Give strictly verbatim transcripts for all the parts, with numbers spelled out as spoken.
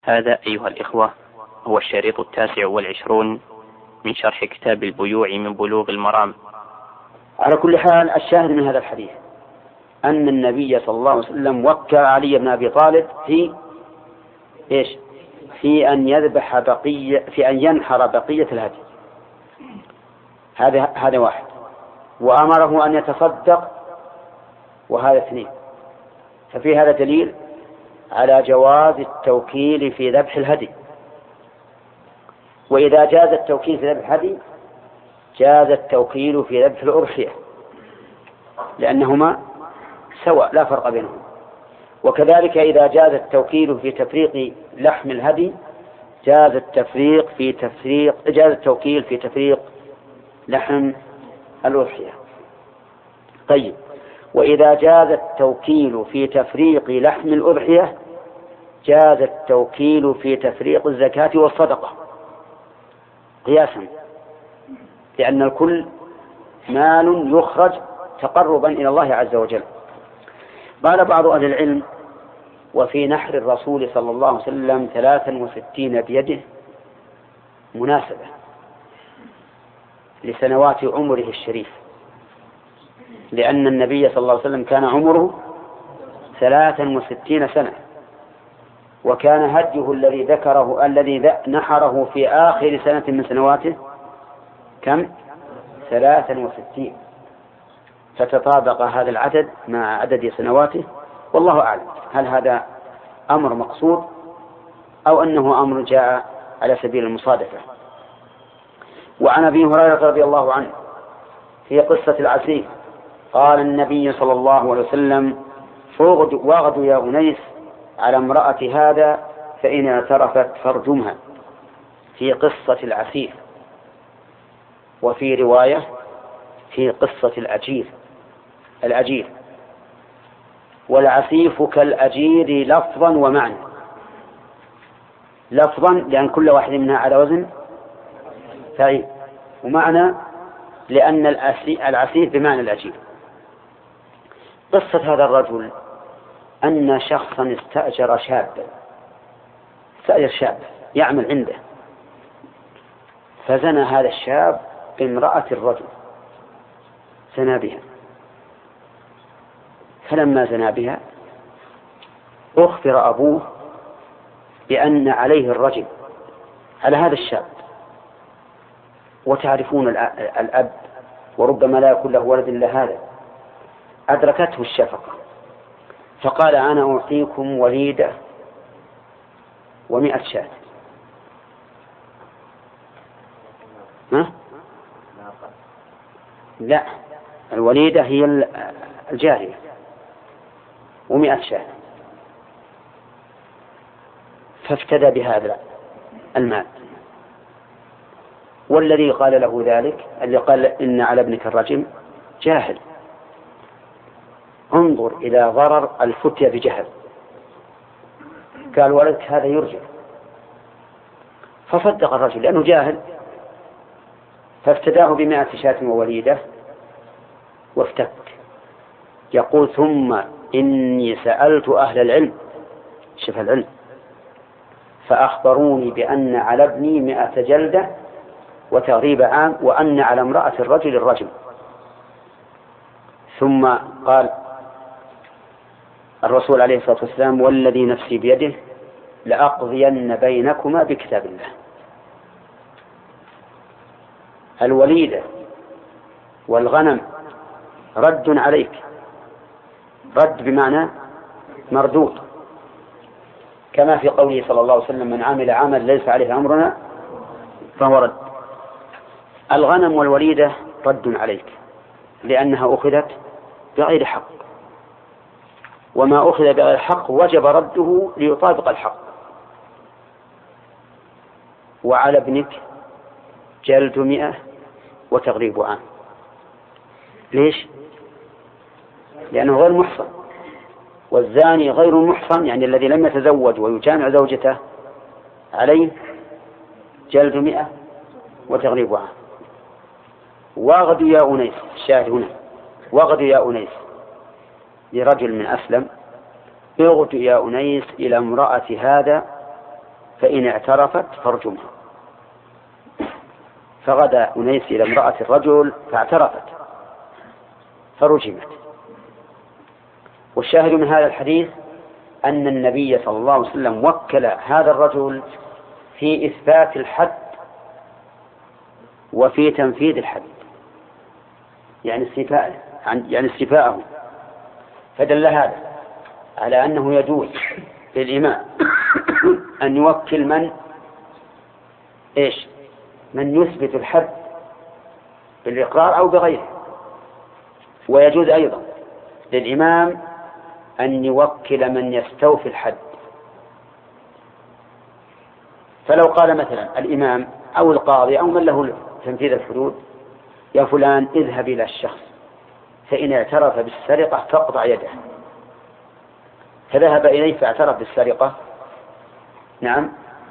هذا أيها الإخوة هو الشريط التاسع والعشرون من شرح كتاب البيوع من بلوغ المرام. على كل حال، الشاهد من هذا الحديث أن النبي صلى الله عليه وسلم وكل علي بن أبي طالب في إيش؟ في أن يذبح بقية في أن ينحر بقية الهدي. هذا هذا واحد. وأمره أن يتصدق، وهذا اثنين. ففي هذا دليل على جواز التوكيل في ذبح الهدي. وإذا جاز التوكيل في ذبح الهدي جاز التوكيل في ذبح الأضحية، لأنهما سواء لا فرق بينهم. وكذلك إذا جاز التوكيل في تفريق لحم الهدي جاز التفريق في تفريق جاز التوكيل في تفريق لحم الأضحية. طيب، وإذا جاز التوكيل في تفريق لحم الأضحية جاز التوكيل في تفريق الزكاة والصدقة قياسا، لأن الكل مال يخرج تقربا إلى الله عز وجل. قال بعض أهل العلم: وفي نحر الرسول صلى الله عليه وسلم ثلاثا وستين بيده مناسبة لسنوات عمره الشريف، لأن النبي صلى الله عليه وسلم كان عمره ثلاثا وستين سنة، وكان هديه الذي ذكره الذي نحره في آخر سنة من سنواته كم؟ ثلاثا وستين. فتطابق هذا العدد مع عدد سنواته، والله أعلم هل هذا أمر مقصود أو أنه أمر جاء على سبيل المصادفة. وعن أبي هريرة رضي الله عنه في قصة العسيف قال النبي صلى الله عليه وسلم: واغدوا يا أنيس على امرأة هذا فإن اعترفت فارجمها، في قصة العسيف. وفي رواية في قصة الأجير الأجير والعسيف كالأجير لفظا ومعنى. لفظا لأن كل واحد منها على وزن فعيل، ومعنى لأن العسيف بمعنى الأجير. قصة هذا الرجل أن شخصا استأجر شابا استأجر شاب يعمل عنده، فزنى هذا الشاب بامرأة الرجل، زنى بها. فلما زنى بها أخبر أبوه بأن عليه الرجل على هذا الشاب. وتعرفون الأب وربما لا يكون له ولد إلا هذا، أدركته الشفقة فقال: أنا أعطيكم وليدة ومئة شاة. ها؟ لا، الوليدة هي الجارية ومئة شاة. فافتدى بهذا المال. والذي قال له ذلك اللي قال إن على ابنك الرجم جاهل. انظر إلى ضرر الفتية بجهل. قال: ولدك هذا يرجع. فصدق الرجل لأنه جاهل، فافتداه بمائة شاة ووليدة وافتك. يقول: ثم إني سألت أهل العلم، شوف العلم، فأخبروني بأن على ابني مائة جلدة وتغريب عام، وأن على امرأة الرجل الرجم. ثم قال الرسول عليه الصلاة والسلام: والذي نفسي بيده لأقضين بينكما بكتاب الله. الوليدة والغنم رد عليك، رد بمعنى مردود، كما في قوله صلى الله عليه وسلم: من عمل عمل ليس عليه أمرنا فهو رد. الغنم والوليدة رد عليك لأنها أخذت بغير حق، وما أخذ بغير حق وجب رده ليطابق الحق. وعلى ابنك جلد مئة وتغريب عام. ليش؟ لأنه غير محصن، والزاني غير محصن يعني الذي لم يتزوج ويجامع زوجته عليه جلد مئة وتغريب عام. واغدوا يا أنيس، الشاهد هنا واغدوا يا أنيس لرجل من أسلم: اغدوا يا أنيس إلى امرأة هذا فإن اعترفت فارجمها. فغدا أنيس إلى امرأة الرجل فاعترفت فرجمت. والشاهد من هذا الحديث أن النبي صلى الله عليه وسلم وكل هذا الرجل في إثبات الحد وفي تنفيذ الحد، يعني استيفاءه يعني استيفاءه فدل هذا على أنه يجوز للإمام أن يوكل من إيش من يثبت الحد بالإقرار أو بغيره. ويجوز أيضا للإمام أن يوكل من يستوفي الحد. فلو قال مثلا الإمام أو القاضي أو من له تنفيذ الحدود: يا فلان اذهب إلى الشخص فإن اعترف بالسرقة فاقطع يده، فذهب إليه فاعترف بالسرقة، نعم،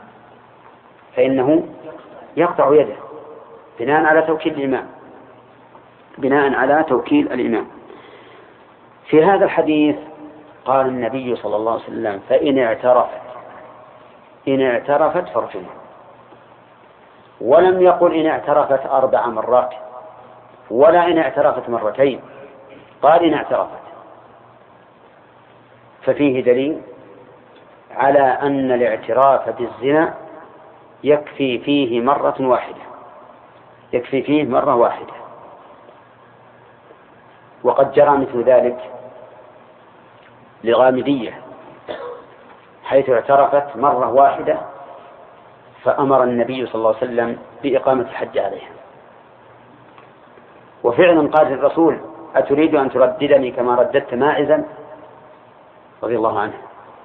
فإنه يقطع يده بناء على توكيل الإمام بناء على توكيل الإمام. في هذا الحديث قال النبي صلى الله عليه وسلم: فإن اعترفت إن اعترفت فارجمها. ولم يقل إن اعترفت أربع مرات ولا إن اعترفت مرتين، قال إن اعترفت. ففيه دليل على أن الاعتراف بالزنا يكفي فيه مرة واحدة يكفي فيه مرة واحدة وقد جرى مثل ذلك لغامدية، حيث اعترفت مرة واحدة فأمر النبي صلى الله عليه وسلم بإقامة الحج عليها. وفعلا قال الرسول: أتريد أن ترددني كما رددت ماعزا رضي الله عنه.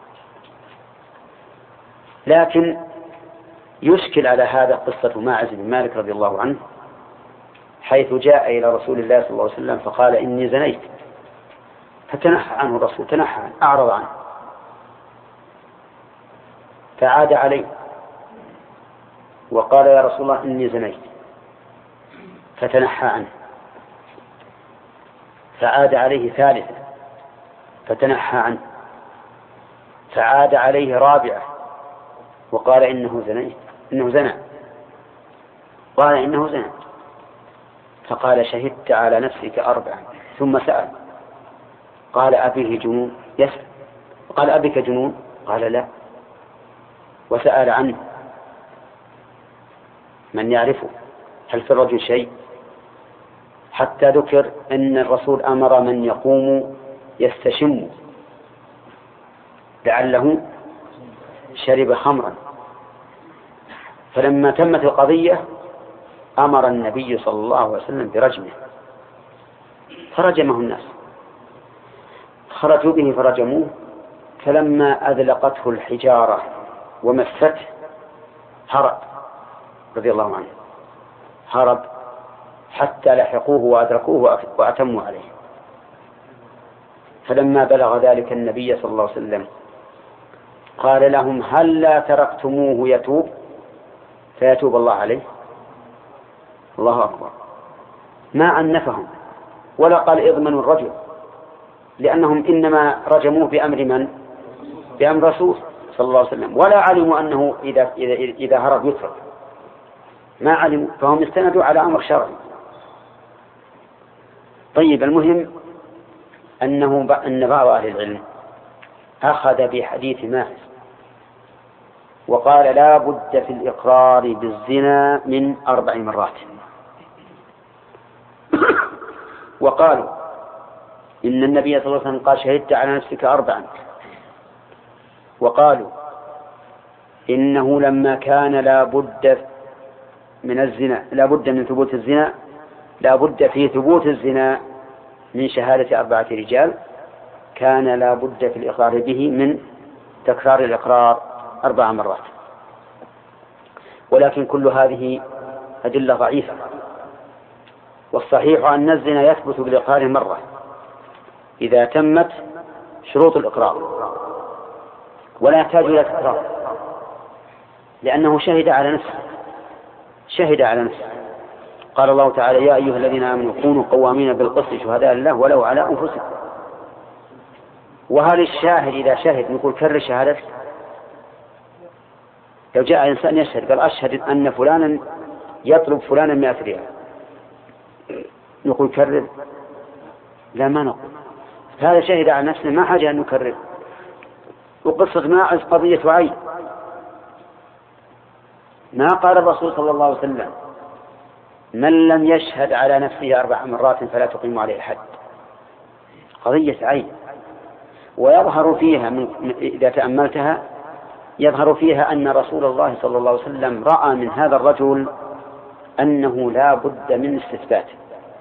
لكن يشكل على هذا قصة ماعز بن مالك رضي الله عنه، حيث جاء إلى رسول الله صلى الله عليه وسلم فقال: إني زنيت، فتنحى عنه الرسول، تنحى أعرض عنه، فعاد عليه وقال: يا رسول الله إني زنيت، فتنحى عنه، فعاد عليه ثالثا فتنحى عنه، فعاد عليه رابعا وقال: إنه زنيت إنه زنى قال: إنه زنى. فقال: شهدت على نفسك أربعا. ثم سأل قال: أبيه جنون؟ يسأل. قال: أبك جنون؟ قال: لا. وسأل عنه من يعرفه، هل في الرجل شيء؟ حتى ذكر أن الرسول أمر من يقوم يستشم لعله شرب خمرا. فلما تمت القضية أمر النبي صلى الله عليه وسلم برجمه، فرجمه الناس، خرجوا به فرجموه. فلما أذلقته الحجارة ومسته هرب رضي الله عنه، هرب حتى لحقوه وأدركوه وأتموا عليه. فلما بلغ ذلك النبي صلى الله عليه وسلم قال لهم: هل لا تركتموه يتوب فيتوب الله عليه؟ الله أكبر. ما عنفهم ولا قال اضمنوا الرجل، لأنهم إنما رجموه بأمر من؟ بأمر رسول صلى الله عليه وسلم، ولا علموا أنه إذا, إذا, إذا هرب يترك، ما علموا، فهم استندوا على أمر شرعي. طيب، المهم أنه أن بعض أهل العلم أخذ بحديث ماعز وقال: لا بد في الإقرار بالزنا من أربع مرات. وقالوا إن النبي صلى الله عليه وسلم قال: شهدت على نفسك أربعا. وقالوا إنه لما كان لا بد من الزنا لا بد من ثبوت الزنا لا بد في ثبوت الزنا من شهادة أربعة رجال، كان لا بد في الإقرار به من تكرار الإقرار أربع مرات. ولكن كل هذه أدلة ضعيفة، والصحيح أن الزنا يثبت بالإقرار مرة إذا تمت شروط الإقرار، ولا يحتاج إلى تكرار، لأنه شهد على نفسه شهد على نفسه قال الله تعالى: يا أيها الذين آمنوا كونوا قوامين بالقسط شهداء لله ولو على أنفسكم. وهل الشاهد إذا شهد نقول كرر شهادتك؟ لو جاء إنسان يشهد قال أشهد أن فلانا يطلب فلانا مئة ريال، نقول كرر؟ لا، ما نقول. هذا شهد على نفسه، ما حاجة أن نكرر. وقصة ماعز قضية عين، ما قال الرسول صلى الله عليه وسلم من لم يشهد على نفسه أربع مرات فلا تقيم عليه الحد، قضية عين. ويظهر فيها من إذا تأملتها يظهر فيها أن رسول الله صلى الله عليه وسلم رأى من هذا الرجل أنه لا بد من استثباته،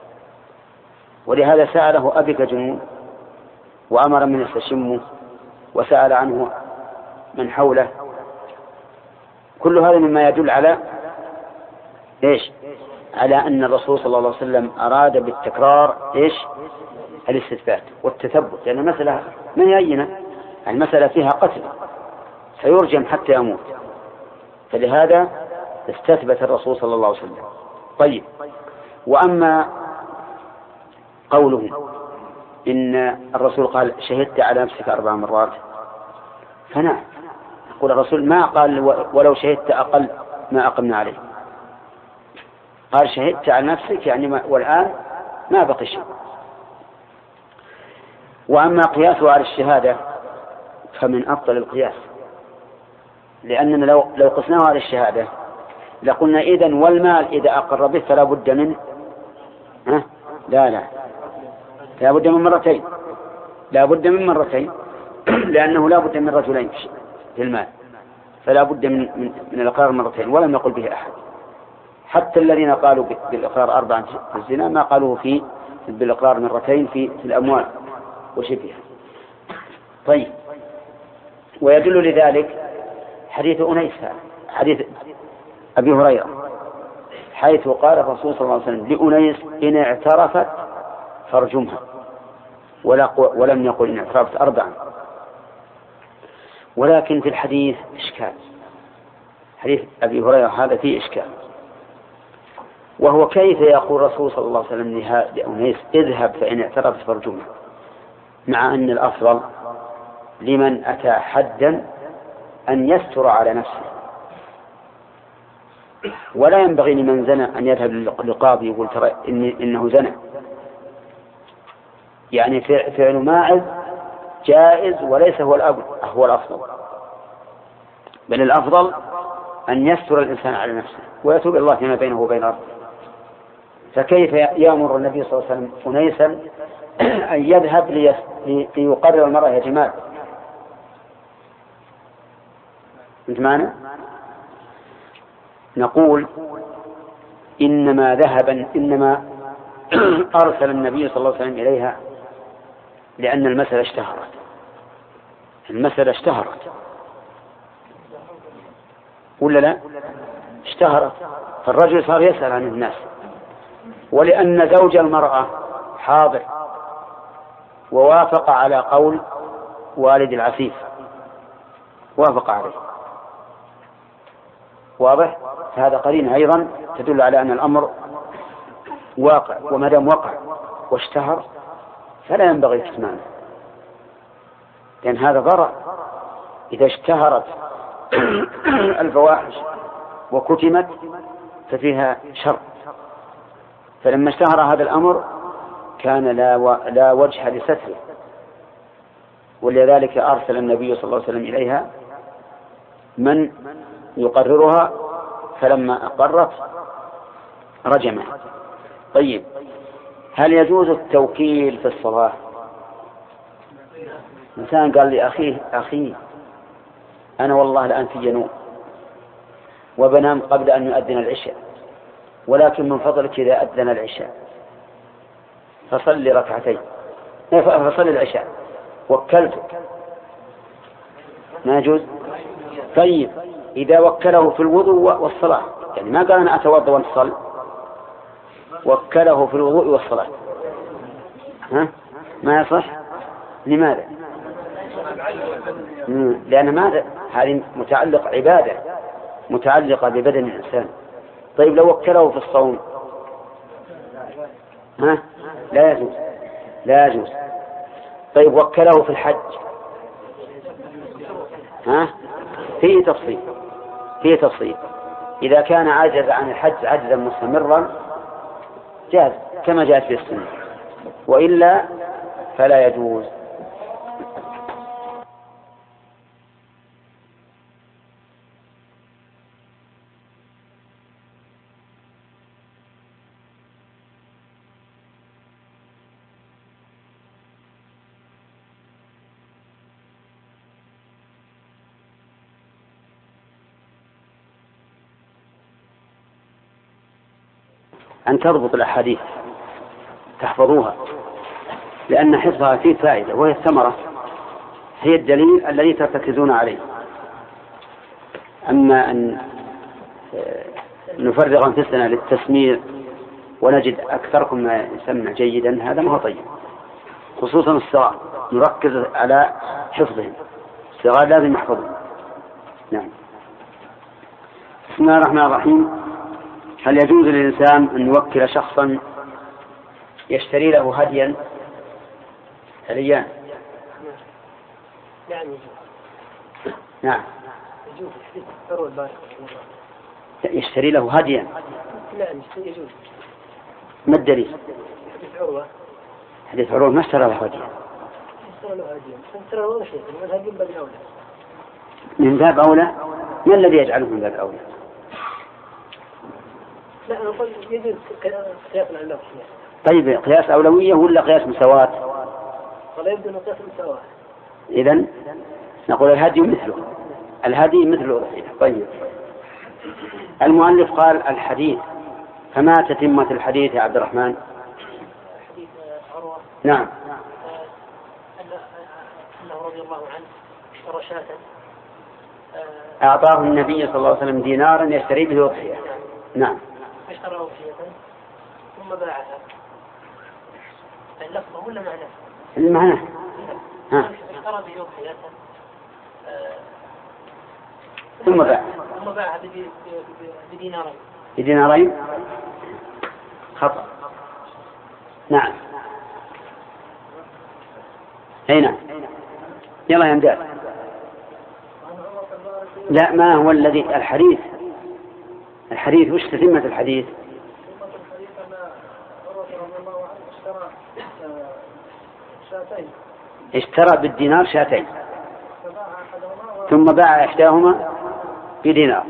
ولهذا سأله أبك جنون وأمر من يستشمه وسأل عنه من حوله. كل هذا مما يدل على إيش؟ على أن الرسول صلى الله عليه وسلم أراد بالتكرار إيش؟ الاستثبات والتثبت، لأن المسألة من يأينا، المسألة فيها قتل سيرجم حتى يموت، فلهذا استثبت الرسول صلى الله عليه وسلم. طيب، وأما قوله إن الرسول قال شهدت على نفسك أربع مرات، فنعم، يقول الرسول ما قال ولو شهدت أقل ما أقمنا عليه، قال شهدت على نفسك يعني ما، والآن ما بقي شيء. وأما قياسه على الشهادة فمن أفضل القياس، لأننا لو لو قسناه على الشهادة لقلنا إذن والمال إذا أقر به فلا بد من ها؟ لا لا لا بد من مرتين، لا بد من مرتين لأنه لا بد من رجلين في المال، فلا بد من من, من الإقرار مرتين، ولم يقل به أحد. حتى الذين قالوا بالإقرار أربعا في الزنا ما قالوه في بالإقرار مرتين في, في الأموال وشبهها. طيب، ويدل لذلك حديث أنيس، حديث أبي هريرة، حيث قال الرسول صلى الله عليه وسلم لأنيس إن اعترفت فارجمها، ولم يقل إن اعترفت أربعا. ولكن في الحديث إشكال، حديث أبي هريرة هذا فيه إشكال، وهو كيف يقول الرسول صلى الله عليه وسلم لأنيس اذهب فإن اعترفت فارجمها، مع أن الأفضل لمن أتى حدا أن يستر على نفسه، ولا ينبغي لمن زنى أن يذهب للقاضي يقول ترى إن إنه زنى. يعني فعل ماعز جائز وليس هو الأب هو الأفضل، بل الأفضل أن يستر الإنسان على نفسه ويتوب الله فيما بينه وبين ربه. فكيف يأمر النبي صلى الله عليه وسلم أنيسا أن يذهب ليقرر المرأة يا جمال؟ أنت معنا؟ نقول إنما ذهب إنما أرسل النبي صلى الله عليه وسلم إليها لأن المسألة اشتهرت، المسألة اشتهرت ولا لا؟ اشتهرت، فالرجل صار يسأل عن الناس، ولأن زوج المرأة حاضر ووافق على قول والد العفيف، وافق عليه، واضح؟ هذا قرينة أيضا تدل على أن الأمر واقع، وما دام وقع واشتهر فلا ينبغي كتمانه، لأن هذا ضرر. إذا اشتهرت الفواحش وكتمت ففيها شر، فلما اشتهر هذا الأمر كان لا, و... لا وجه لستره، ولذلك أرسل النبي صلى الله عليه وسلم إليها من يقررها، فلما أقرت رجمها. طيب، هل يجوز التوكيل في الصلاة؟ إنسان قال لأخيه أخي أنا والله الآن في جنوب وبنام قبل أن يؤذن العشاء، ولكن من فضلك إذا أذن العشاء فصلي ركعتين، فصلي العشاء، وكلتك، ما يجوز؟ طيب، إذا وكله في الوضوء والصلاة، يعني ما قال أنا أتوضأ وأصلي، وكله في الوضوء والصلاة، ها؟ ما يصح. لماذا؟ لأن ماذا؟ هذه متعلق عبادة متعلقة ببدن الإنسان. طيب، لو وكله في الصوم ها؟ لا يجوز، لا يجوز. طيب، وكله في الحج ها؟ فيه تفصيل، فيه تفصيل. إذا كان عجز عن الحج عجزا مستمرا جاز كما جاءت في السنة، وإلا فلا يجوز. أن تضبط الأحاديث تحفظوها، لأن حفظها فيه فائدة، وهي الثمرة، هي الدليل الذي ترتكزون عليه. أما أن نفرغ أنفسنا للتسميع ونجد أكثركم ما يسمع جيدا، هذا ما هو طيب، خصوصا الصغار نركز على حفظهم، الصغار لازم يحفظهم. نعم. بسم الله الرحمن الرحيم. هل يجوز للإنسان أن يوكل شخصا يشتري له هديا؟ هديان. نعم. نعم. يجوز عروة البارحة. يشتري له هديا. نعم يجوز. ما الدليل؟ حديث عروة. حديث عروة ما اشترى له هديا. اشترى له هديا. اشترى له شيء. الهدي من باب أولى. من باب أولى؟ ما الذي يجعله من باب أولى؟ لا أنا أقول يجوز قياس الأولوية. طيب قياس أولوية ولا قياس مساواة؟ ولا يبدو أن قياس مساواة. إذن نقول الهدي مثله، الهدي مثل الأضحية. طيب المؤلف قال الحديث، فما تتمة الحديث يا عبد الرحمن؟ حديث عروة. نعم. أنه رضي الله عنه اشترى شاة، أعطاه النبي صلى الله عليه وسلم دينارا يشتري به أضحية. نعم. اشترى أضحية ثم باعها. اللفظة ولا معناه؟ المعنى. ها. اشترى به أضحية ثم باع. ثم باعها بدينارين. بدينارين؟ خطأ. نعم. هنا. يلا يا مدار. لا، ما هو الذي الحديث؟ الحديث وش تتمة الحديث؟ تتمة الحديث أن عروة رضي الله عنه اشترى شاتين. اشترى بالدينار شاتين. ثم باع إحداهما بدينار.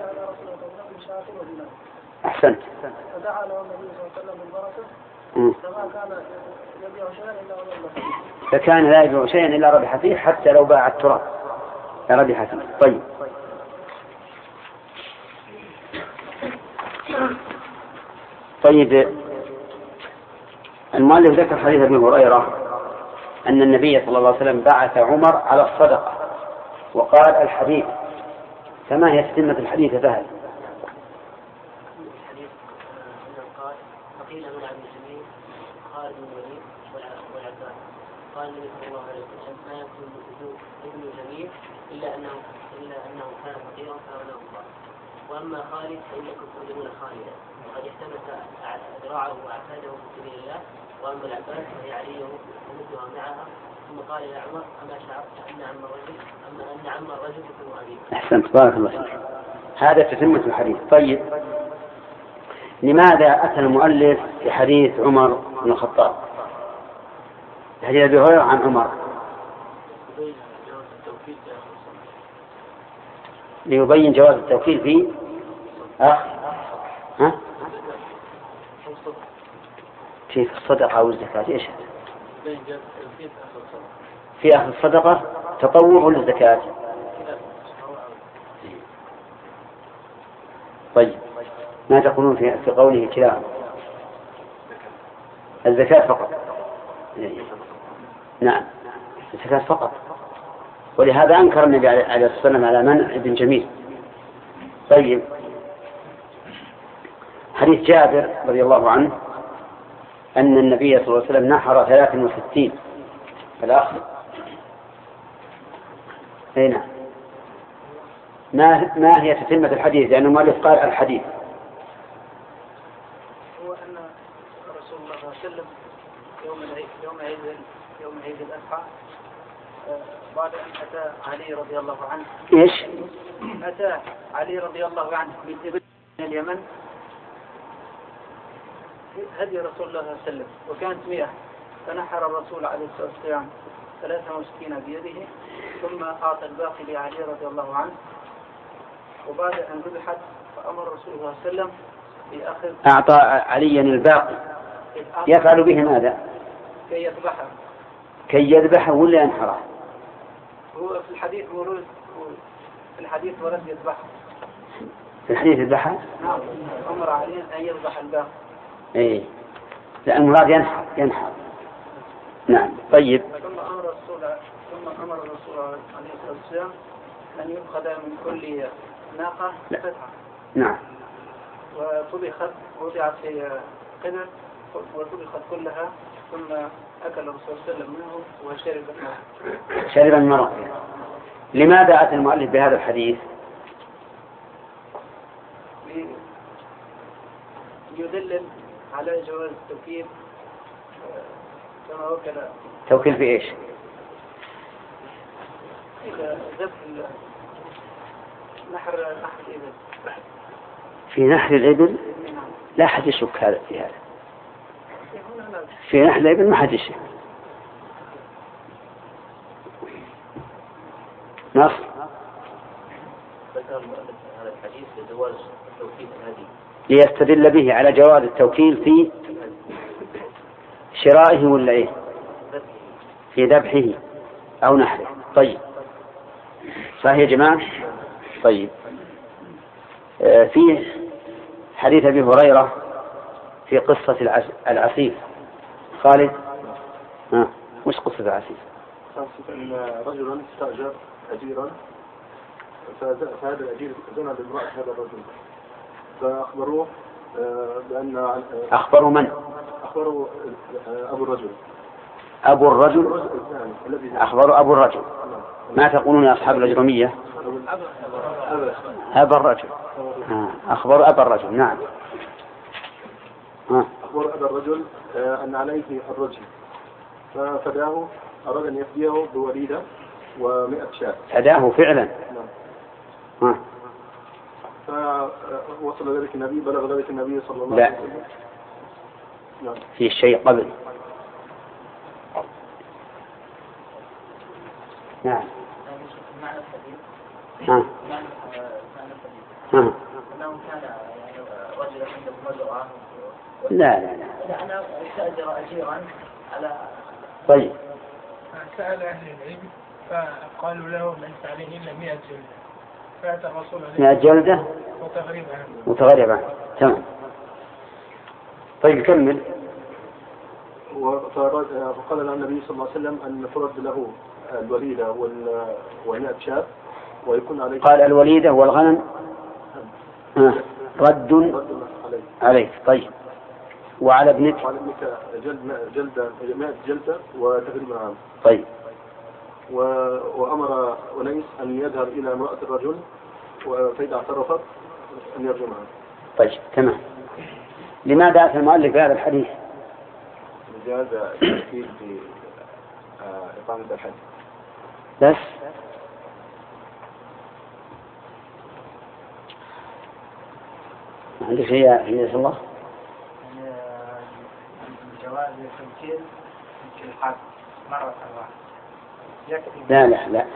أحسنت. فدعا له النبي صلى الله عليه وسلم بالبركة. فما كان يبيع شيئا إلا ربح. فكان لا يبيع شيئا إلا ربح فيه، حتى لو باع التراب ربح فيه. طيب. طيب المؤلف ذكر حديث ابي هريرة أن النبي صلى الله عليه وسلم بعث عمر على الصدقة، وقال الحديث، فما هي تتمة الحديث فهل؟ الحديث قال فقيل من عبد الجميل خالد بن الوليد والعباس قال النبي صلى الله عليه وسلم ما يكون ابن جميل إلا أنه إلا أنه كان فقيرا فأغناه الله، وأما خالد فإنكم تؤذون خالدا وقد احتمس ذراعه وأعتاده في سبيل الله، وأما العباس فهي عليه ومثلها معها. ثم قال يا عمر أما شعرت أن عم الرجل أما أن عم الرجل يكون أبيه. أحسنت، بارك الله فيك. هذا تتمة الحديث. طيب لماذا أتى المؤلف بحديث عمر بن الخطاب؟ حديث أبي هريرة عن عمر ليبين جواز التوكيل في أخ ها؟ في الصدقة أو الزكاة. إيش في أخذ الصدقة تطوع ولا الزكاة؟ طيب ما تقولون في في قوله كلام الزكاة فقط؟ نعم الزكاة فقط، ولهذا أنكر النبي عليه الصلاة والسلام على منع ابن جميل. طيب حديث جابر رضي الله عنه أن النبي صلى الله عليه وسلم نحر ثلاث وستين الأخ. هنا ما ما هي تتمة الحديث؟ لأنه مؤلف قال الحديث هو أن رسول الله صلى الله عليه وسلم يوم العيد يوم عيد يوم عيد الأضحى بعد أن أتى علي رضي الله عنه. إيش؟ أتى علي رضي الله عنه من اليمن هدي رسول الله صلى الله عليه وسلم وكانت مئة، فنحر الرسول عليه الصلاة والسلام ثلاثة وستين بيده ثم أعطى الباقي لعلي رضي الله عنه. وبعد أن ذبحت فأمر الرسول صلى الله عليه وسلم بأخذ أعطى عليا الباقي يفعل به ماذا؟ كي يذبحه. كي يذبحه ولا ينحره؟ هو في الحديث ورد في الحديث ورد يذبحه. في الحديث يذبحه؟ نعم، أمر علي أن يذبح الباقي. إيه، لأن المراد ينحر ينحر. نعم. طيب. ثم أمر الرسول ثم أمر الرسول عليه الصلاة والسلام أن يؤخذ من كل ناقة فتحة. نعم. وطبخت وضعت في قدر وطبخت كلها ثم أكل الرسول صلى الله عليه وسلم منه وشرب الماء. شرب الماء. لماذا أتى المؤلف بهذا الحديث؟ يدلل على جواز التوكيل كما وكل. توكيل في إيش؟ ذبح نحر نحر الإبل. في نحر الإبل؟ لا أحد يشك هذا في هذا. في نحر الإبل ما حد يشك. نص. ذكر المؤلف هذا الحديث لجواز توكيل الهدي. ليستدل به على جواز التوكيل في شرائه ولا إيه؟ في ذبحه أو نحره. طيب. صحيح يا جماعة؟ طيب. آه في حديث أبي هريرة في قصة العسيف. خالد، ها وش قصة العسيف؟ قصة أن رجلا استأجر أجيرا فهذا الأجير زنى بامرأة هذا الرجل فأخبروه بأن أخبروا من؟ أخبروا أبو الرجل. أبو الرجل أخبروا أبو الرجل. ما تقولون يا أصحاب الأجرمية؟ أبا الرجل. أخبروا أبا الرجل. نعم. أخبروا أبا الرجل أن عليه الرجل ففداه، أراد أن يفديه بوليدة ومئة شاة. فداه فعلا. نعم. فوصل ذلك النبي بلغ ذلك النبي صلى الله عليه وسلم. لا. في شيء قبل. نعم. ها. ها. لا لا لا. لأنه استأجر أجيرا على. طيب. سأل أهل العلم فقالوا له ليس عليه إلا مئة جلدة. فأتى الرسول عليه مئة جلدة وتغريب عنه. وتغريب عنه. تمام. طيب كمل. فقال له النبي صلى الله عليه وسلم أن فرد له الوليدة والمئة شاة ويكون عليه. قال الوليدة والغنم آه. رد عليك. طيب. وعلى ابنك وعلى ابنك جلد جلدة مئة جلدة وتغريب عنه. طيب. وأمر ونيس أن يذهب إلى امرأة الرجل فإذا اعترفت أن يرجمها. طيب تمام. لماذا أتى المؤلف بهذا الحديث؟ لجواز التوكيل في إقامة الحد. بس. ما عندك شيء يا الله؟ جواز التوكيل في الحد مرة واحدة. لا لا لا.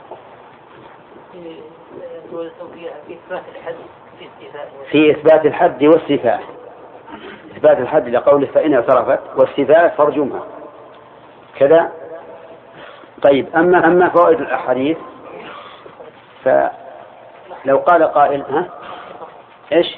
في إثبات الحد واستيفاء. إثبات الحد لقوله فإن اعترفت، واستيفاء فرجمها كذا. طيب. أما أما فوائد الأحاديث فلو قال قائل ها إيش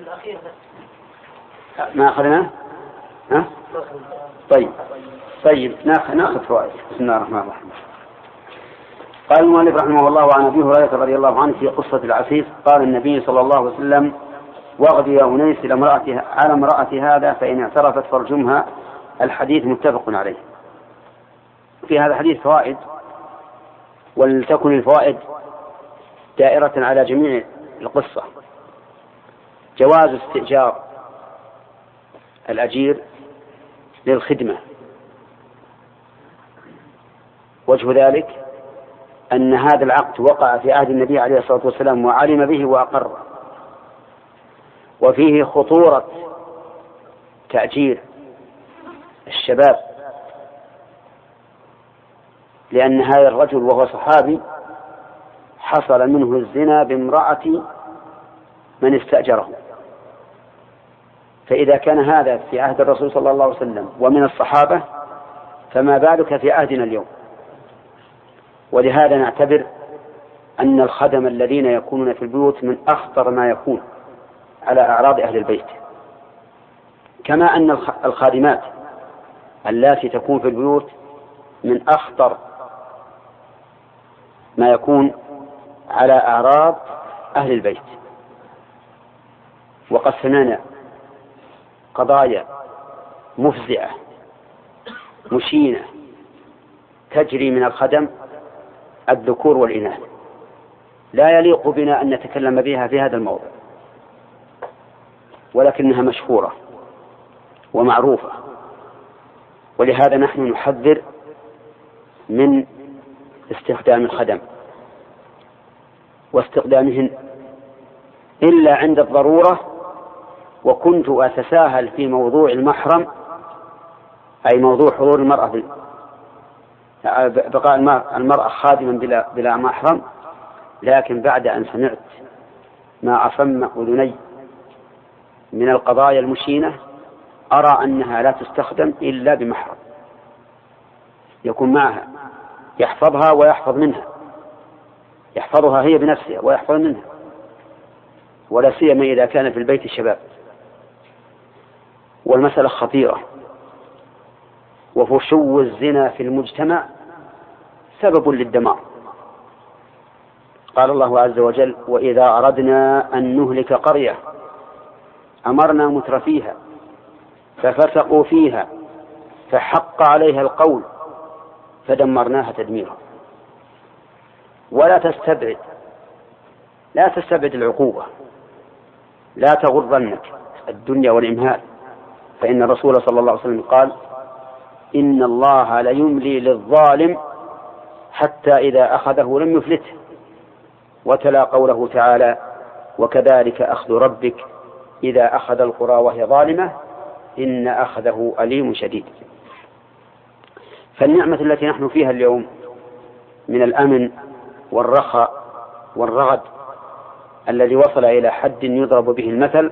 ما أخذنا ها. طيب طيب ناخذ ناخذ فوائد. بسم الله الرحمن الرحيم. قال المؤلف رحمه الله عن أبي هريرة رضي الله عنه في قصة العسيف قال النبي صلى الله عليه وسلم واغد يا أنيس على امرأة هذا فإن اعترفت فارجمها. الحديث متفق عليه. في هذا الحديث فوائد، ولتكن الفوائد دائرة على جميع القصة. جواز استئجار الأجير للخدمة. وجه ذلك أن هذا العقد وقع في عهد النبي عليه الصلاة والسلام وعلم به وأقر، وفيه خطورة تأجير الشباب، لأن هذا الرجل وهو صحابي حصل منه الزنا بامرأة من استأجره، فإذا كان هذا في عهد الرسول صلى الله عليه وسلم ومن الصحابة فما بالك في عهدنا اليوم. ولهذا نعتبر أن الخدم الذين يكونون في البيوت من أخطر ما يكون على أعراض أهل البيت، كما أن الخادمات التي تكون في البيوت من أخطر ما يكون على أعراض أهل البيت. وقد سمعنا قضايا مفزعة مشينة تجري من الخدم الذكور والإناث، لا يليق بنا أن نتكلم بها في هذا الموضوع، ولكنها مشهورة ومعروفة، ولهذا نحن نحذر من استخدام الخدم واستخدامهن إلا عند الضرورة. وكنت أتساهل في موضوع المحرم، أي موضوع حضور المرأة بقاء المرأة خادما بلا, بلا محرم، لكن بعد أن سمعت ما أصم أذني من القضايا المشينة أرى أنها لا تستخدم إلا بمحرم يكون معها يحفظها ويحفظ منها، يحفظها هي بنفسها ويحفظ منها، ولا سيما إذا كان في البيت الشباب. والمسألة خطيرة، وفشو الزنا في المجتمع سبب للدمار. قال الله عز وجل: وإذا أردنا أن نهلك قرية أمرنا مترفيها ففسقوا فيها فحق عليها القول فدمرناها تدميرا. ولا تستبعد لا تستبعد العقوبة، لا تغرنك الدنيا والإمهال، فإن الرسول صلى الله عليه وسلم قال: إن الله ليملي للظالم حتى إذا أخذه لم يفلته. وتلا قوله تعالى: وكذلك أخذ ربك إذا أخذ القرى وهي ظالمة إن أخذه أليم شديد. فالنعمة التي نحن فيها اليوم من الأمن والرخاء والرغد الذي وصل إلى حد يضرب به المثل،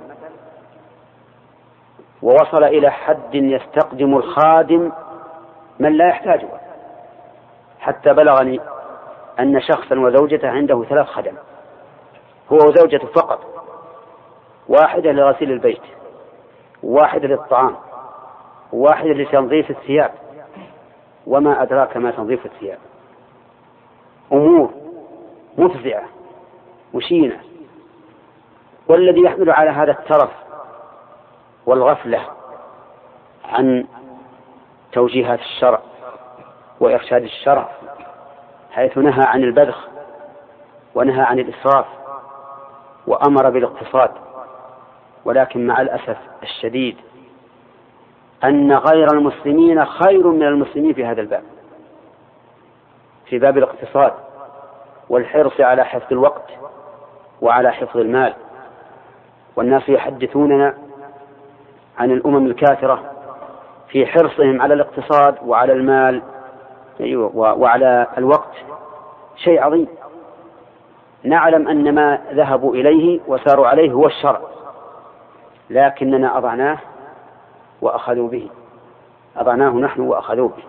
ووصل إلى حد يستقدم الخادم من لا يحتاجه، حتى بلغني أن شخصا وزوجته عنده ثلاث خدم، هو وزوجته فقط، واحدة لغسيل البيت، واحدة للطعام، واحدة لتنظيف الثياب. وما أدراك ما تنظيف الثياب، أمور مفزعة مشينة. والذي يحمل على هذا الترف والغفلة عن توجيهات الشرع وإرشاد الشرع، حيث نهى عن البذخ ونهى عن الإسراف وأمر بالاقتصاد. ولكن مع الأسف الشديد أن غير المسلمين خير من المسلمين في هذا الباب، في باب الاقتصاد والحرص على حفظ الوقت وعلى حفظ المال. والناس يحدثوننا عن الأمم الكافرة في حرصهم على الاقتصاد وعلى المال وعلى الوقت، شيء عظيم. نعلم أن ما ذهبوا إليه وساروا عليه هو الشرع، لكننا أضعناه وأخذوا به، أضعناه نحن وأخذوا به.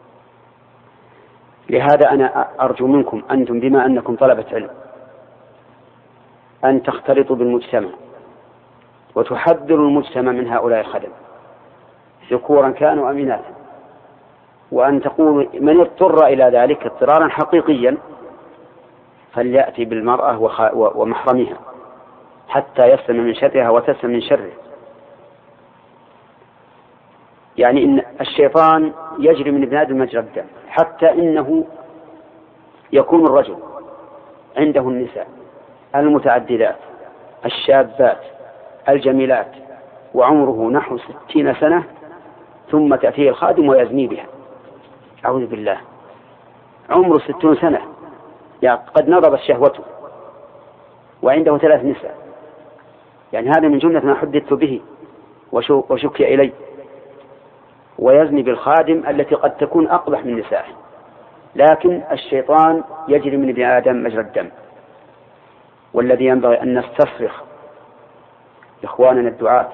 لهذا أنا أرجو منكم أنتم بما أنكم طلبة علم أن تختلطوا بالمجتمع وتحذروا المجتمع من هؤلاء الخدم ذكورا كانوا أم إناثا، وأن تقولوا من اضطر إلى ذلك اضطرارا حقيقيا فليأتي بالمرأة ومحرمها حتى يسلم من شرها وتسلم من شره. يعني إن الشيطان يجري من ابن آدم مجرى الدم، حتى إنه يكون الرجل عنده النساء المتعددات الشابات الجميلات وعمره نحو ستين سنة، ثم تأتيه الخادم ويزني بها، أعوذ بالله، عمره ستون سنة يعني قد نضبت شهوته وعنده ثلاث نساء، يعني هذا من جملة ما حدثت به وشكي إلي. ويزني بالخادم التي قد تكون أقبح من نسائه، لكن الشيطان يجري من ابن آدم مجرى الدم. والذي ينبغي أن نستصرخ إخواننا الدعاة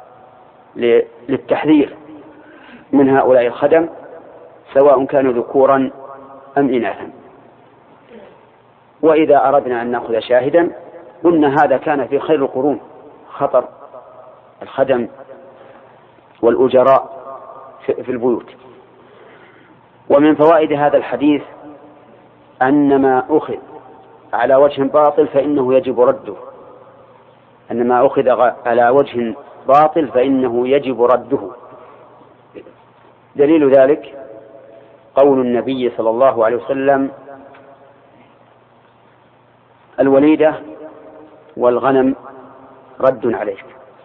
للتحذير من هؤلاء الخدم سواء كانوا ذكورا أم إناثا. وإذا أردنا أن نأخذ شاهدا قلنا هذا كان في خير القرون، خطر الخدم والأجراء في البيوت. ومن فوائد هذا الحديث أن ما أخذ على وجه باطل فإنه يجب رده، أن ما أخذ على وجه باطل فإنه يجب رده. دليل ذلك قول النبي صلى الله عليه وسلم: الوليدة والغنم رد عليك.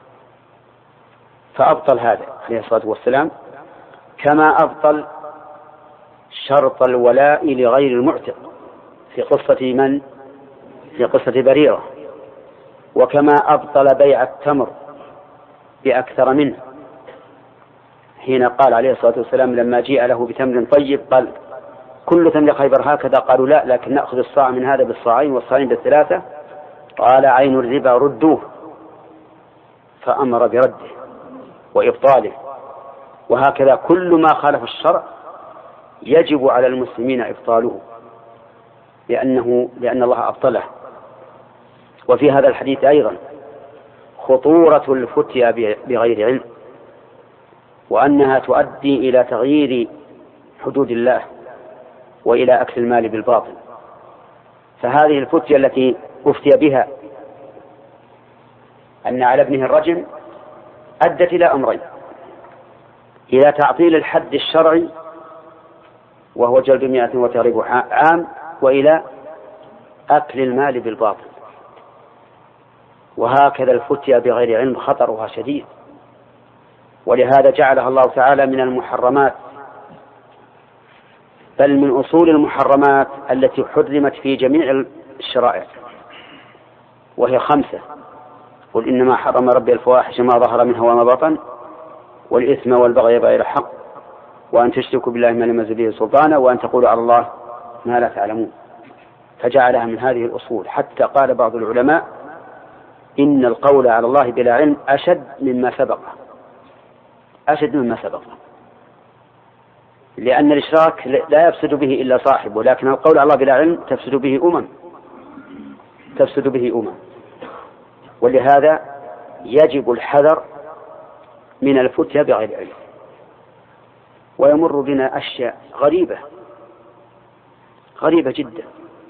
فأبطل هذا عليه الصلاة والسلام، كما أبطل شرط الولاء لغير المعتق في قصة من؟ في قصة بريرة. وكما أبطل بيع التمر بأكثر منه حين قال عليه الصلاة والسلام لما جاء له بتمر طيب قال: كل تمر خيبر هكذا؟ قالوا: لا، لكن نأخذ الصاع من هذا بالصاعين والصاعين بالثلاثة. قال: عين الربا ردوه. فأمر برده وإبطاله. وهكذا كل ما خالف الشرع يجب على المسلمين إبطاله، لأنه لأن الله أبطله. وفي هذا الحديث أيضا خطورة الفتيا بغير علم، وأنها تؤدي إلى تغيير حدود الله وإلى أكل المال بالباطل. فهذه الفتيا التي أفتي بها أن على ابنه الرجم أدت إلى أمرين: إلى تعطيل الحد الشرعي وهو جلد مئة وتغريب عام، وإلى أكل المال بالباطل. وهكذا الفتيا بغير علم خطرها شديد، ولهذا جعلها الله تعالى من المحرمات، بل من أصول المحرمات التي حرمت في جميع الشرائع، وهي خمسة: قل إنما حرم ربي الفواحش ما ظهر منها وما بطن، والإثم والبغي بغير الحق، وأن تشركوا بالله ما لم ينزل به سلطانا، وأن تقولوا على الله ما لا تعلمون. فجعلها من هذه الأصول، حتى قال بعض العلماء إن القول على الله بلا علم أشد مما سبقه، أشد مما سبقه، لأن الإشراك لا يفسد به إلا صاحبه، لكن القول على الله بلا علم تفسد به أمم تفسد به أمم. ولهذا يجب الحذر من الفتيا بغير علم. ويمر بنا أشياء غريبة غريبة جدا،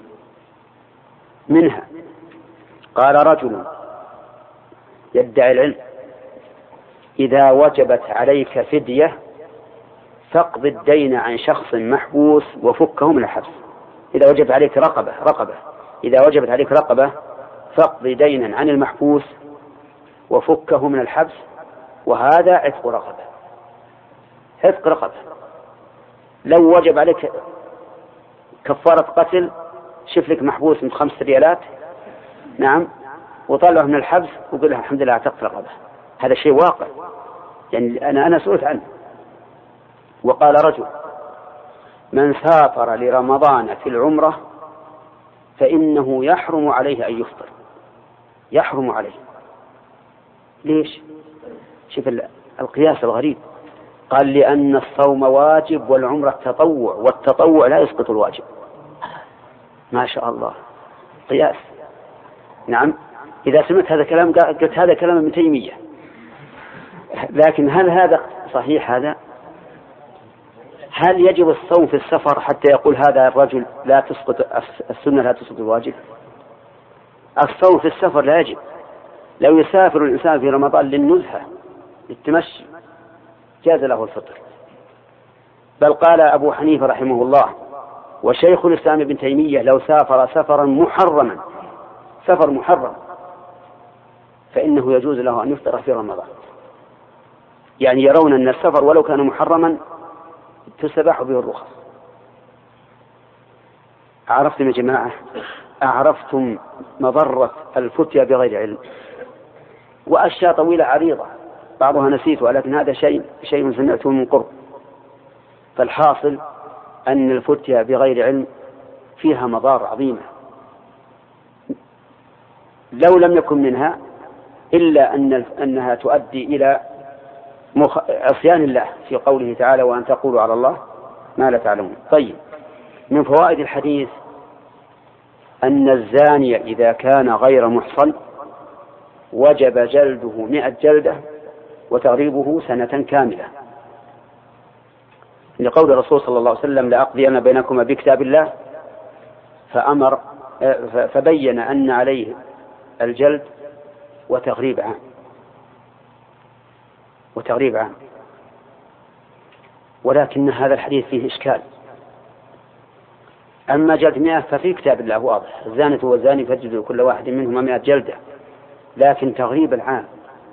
منها قال رجل يدعي العلم: إذا وجبت عليك فدية فاقض الدين عن شخص محبوس وفكه من الحبس. إذا وجبت عليك رقبة رقبة إذا وجبت عليك رقبة فاقض دينا عن المحبوس وفكه من الحبس، وهذا عتق رقبة، عتق رقبة. لو وجب عليك كفارة قتل، شف لك محبوس من خمسة ريالات، نعم، وطلعه من الحبس وقل له الحمد لله اعتقت رقبة. هذا شيء واقع، يعني أنا أنا سئلت عنه. وقال رجل: من سافر لرمضان في العمرة فإنه يحرم عليه أن يفطر. يحرم عليه. ليش؟ شوف القياس الغريب. قال: لأن الصوم واجب والعمرة تطوع، والتطوع لا يسقط الواجب. ما شاء الله، قياس. نعم، إذا سمعت هذا الكلام قلت هذا كلام ابن تيمية، لكن هل هذا صحيح؟ هذا هل يجب الصوم في السفر حتى يقول هذا الرجل لا تسقط السنة لا تسقط الواجب؟ الصوم في السفر لا يجب. لو يسافر الإنسان في رمضان للنزهة للتمشي جاز له الفطر. بل قال أبو حنيفة رحمه الله وشيخ الإسلام ابن تيمية: لو سافر سفرا محرما سفر محرم فإنه يجوز له أن يفطر في رمضان. يعني يرون أن السفر ولو كان محرما تستباح به الرخص. عرفتم يا جماعة؟ أعرفتم مضرة الفتيا بغير علم؟ وأشياء طويلة عريضة بعضها نسيت، ولكن هذا شيء شيء سمعته من قرب. فالحاصل أن الفتيا بغير علم فيها مضار عظيمة، لو لم يكن منها إلا أن أنها تؤدي إلى عصيان الله في قوله تعالى وأن تقولوا على الله ما لا تعلمون. طيب، من فوائد الحديث أن الزاني إذا كان غير محصن وجب جلده مئة جلدة وتغريبه سنة كاملة، لقول الرسول صلى الله عليه وسلم لأقضين بينكما بكتاب الله، فأمر فبين أن عليه الجلد وتغريب عام وتغريب عام ولكن هذا الحديث فيه إشكال. أما جلد مئة ففي كتاب الله واضح، الزانية والزاني فاجلدوا كل واحد منهما مئة جلدة، لكن تغريب العام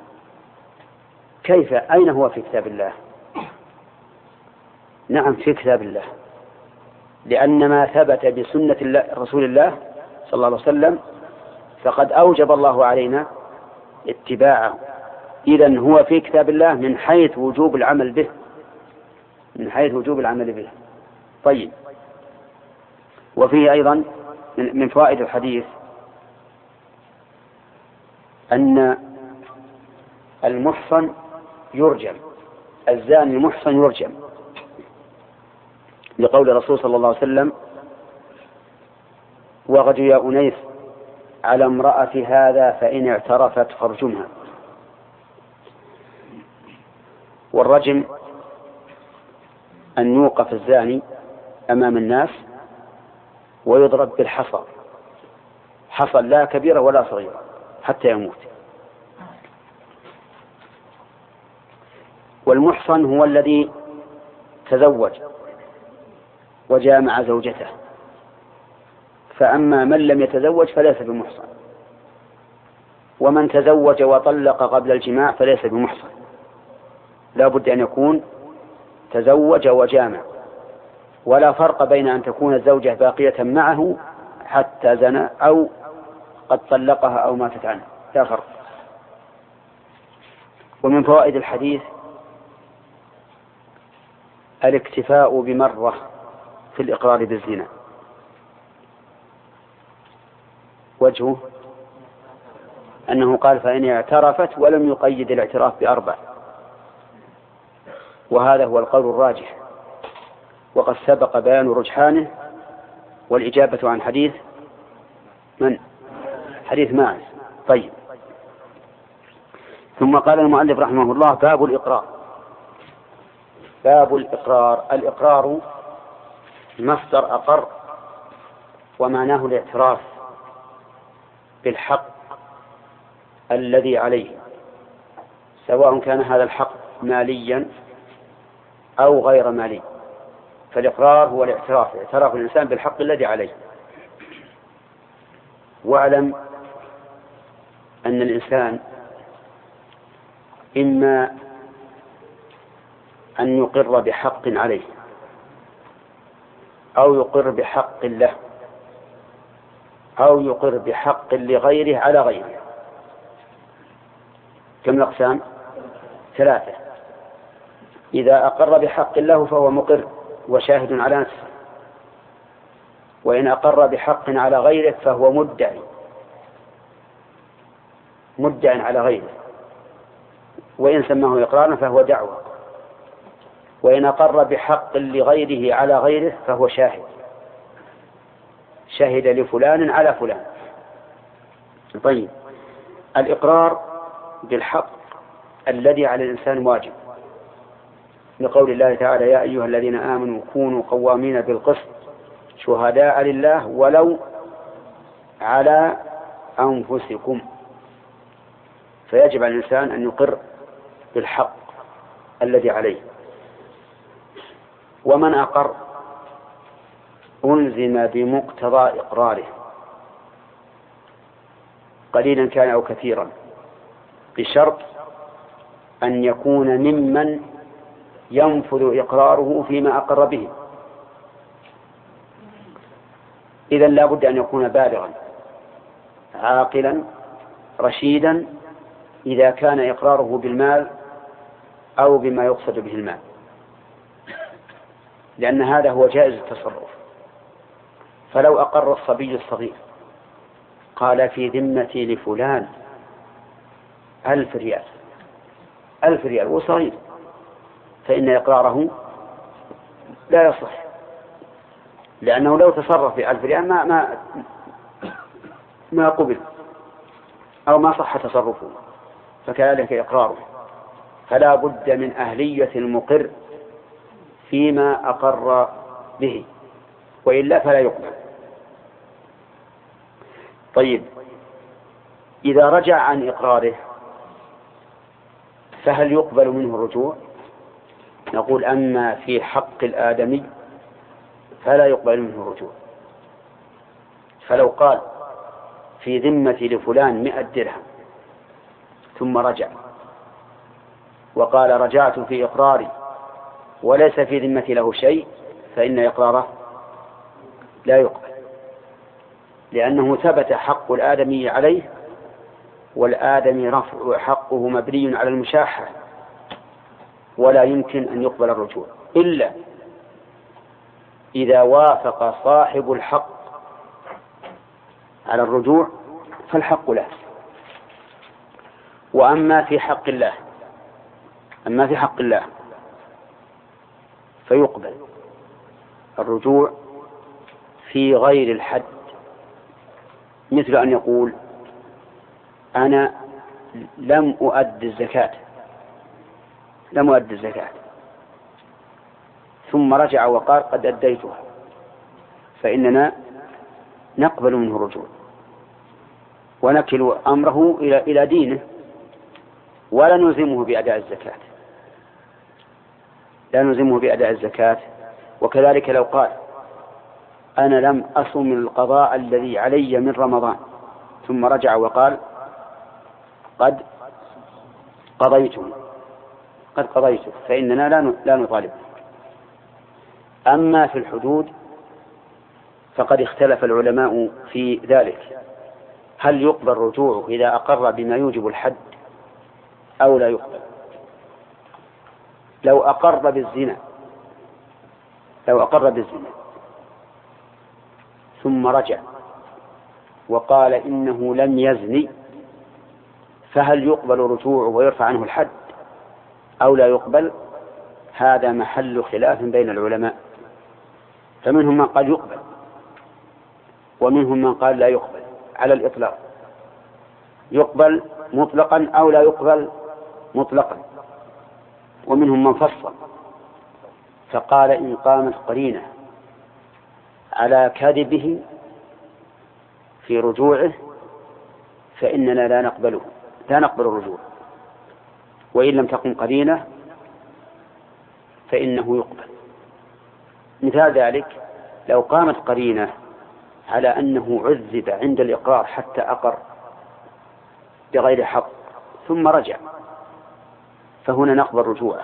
كيف؟ أين هو في كتاب الله؟ نعم في كتاب الله، لأن ما ثبت بسنة الله رسول الله صلى الله عليه وسلم فقد أوجب الله علينا اتباعه، إذن هو في كتاب الله من حيث وجوب العمل به من حيث وجوب العمل به. طيب، وفيه أيضا من فوائد الحديث أن المحصن يرجم، الزاني المحصن يرجم، لقول الرسول صلى الله عليه وسلم وغدوا يا أنيس على امرأة هذا فإن اعترفت فارجمها. والرجم أن يوقف الزاني أمام الناس ويضرب بالحصى، حصى لا كبيرة ولا صغيرة حتى يموت. والمحصن هو الذي تزوج وجامع زوجته، فأما من لم يتزوج فليس بمحصن، ومن تزوج وطلق قبل الجماع فليس بمحصن، لا بد أن يكون تزوج وجامع، ولا فرق بين أن تكون الزوجة باقية معه حتى زنى أو قد طلقها أو ماتت عنه، لا فرق. ومن فوائد الحديث الاكتفاء بمرة في الإقرار بالزنا، وجهه أنه قال فإن اعترفت ولم يقيد الاعتراف بأربع، وهذا هو القول الراجح، وقد سبق بيان رجحانه والإجابة عن حديث من؟ حديث ماعز. طيب، ثم قال المؤلف رحمه الله باب الإقرار. باب الإقرار، الإقرار مصدر أقر ومعناه الاعتراف بالحق الذي عليه، سواء كان هذا الحق ماليا أو غير مالي، فالإقرار هو الاعتراف، اعتراف الإنسان بالحق الذي عليه. واعلم أن الإنسان إما أن يقر بحق عليه أو يقر بحق له أو يقر بحق لغيره على غيره. كم الأقسام؟ ثلاثة. إذا أقر بحق له فهو مقر وشاهد على نفسه، وإن أقر بحق على غيره فهو مدعي مدعي على غيره، وإن سماه إقرارا فهو دعوة، وإن أقر بحق لغيره على غيره فهو شاهد شهد لفلان على فلان. طيب، الإقرار بالحق الذي على الإنسان واجب، لقول الله تعالى يا أيها الذين آمنوا كونوا قوامين بالقسط شهداء لله ولو على أنفسكم، فيجب على الإنسان أن يقر بالحق الذي عليه. ومن أقر ألزم بمقتضى إقراره قليلا كان أو كثيرا، بشرط أن يكون ممن ينفذ إقراره فيما أقر به. إذن لا بد أن يكون بالغا عاقلا رشيدا إذا كان إقراره بالمال أو بما يقصد به المال، لأن هذا هو جائز التصرف. فلو أقر الصبي الصغير قال في ذمتي لفلان ألف ريال ألف ريال وصغير، فإن إقراره لا يصح، لأنه لو تصرف بألف ريال ما ما ما قبل أو ما صح تصرفه، فكذلك إقراره. فلا بد من أهلية المقر فيما أقر به، وإلا فلا يقبل. طيب، إذا رجع عن إقراره فهل يقبل منه الرجوع؟ نقول أما في حق الآدمي فلا يقبل منه الرجوع. فلو قال في ذمتي لفلان مئة درهم ثم رجع وقال رجعت في إقراري وليس في ذمتي له شيء، فإن إقراره لا يقبل، لأنه ثبت حق الآدمي عليه، والآدمي رفع حقه مبني على المشاحة، ولا يمكن أن يقبل الرجوع إلا إذا وافق صاحب الحق على الرجوع فالحق له. وأما في حق الله أما في حق الله فيقبل الرجوع في غير الحد، مثل أن يقول أنا لم أؤد الزكاة لم أؤد الزكاة ثم رجع وقال قد أديتها، فإننا نقبل منه الرجوع ونكل أمره إلى إلى دينه، ولا نلزمه بأداء الزكاة لا نلزمه بأداء الزكاة. وكذلك لو قال أنا لم أصم القضاء الذي علي من رمضان ثم رجع وقال قد قضيته قد قضيته فإننا لا لا نطالب. أما في الحدود فقد اختلف العلماء في ذلك، هل يقبل الرجوع إذا أقر بما يوجب الحد أو لا يقبل؟ لو أقر بالزنا لو أقر بالزنا ثم رجع وقال إنه لم يزني، فهل يقبل رجوعه ويرفع عنه الحد أو لا يقبل؟ هذا محل خلاف بين العلماء، فمنهم من قال يقبل ومنهم من قال لا يقبل على الإطلاق، يقبل مطلقا أو لا يقبل مطلقا. ومنهم من فصل فقال إن قامت قرينة على كذبه في رجوعه فإننا لا نقبله لا نقبل الرجوع، وإن لم تقم قرينة فإنه يقبل. مثال ذلك لو قامت قرينة على أنه عذب عند الإقرار حتى أقر بغير حق ثم رجع، فهنا نقبل رجوعه.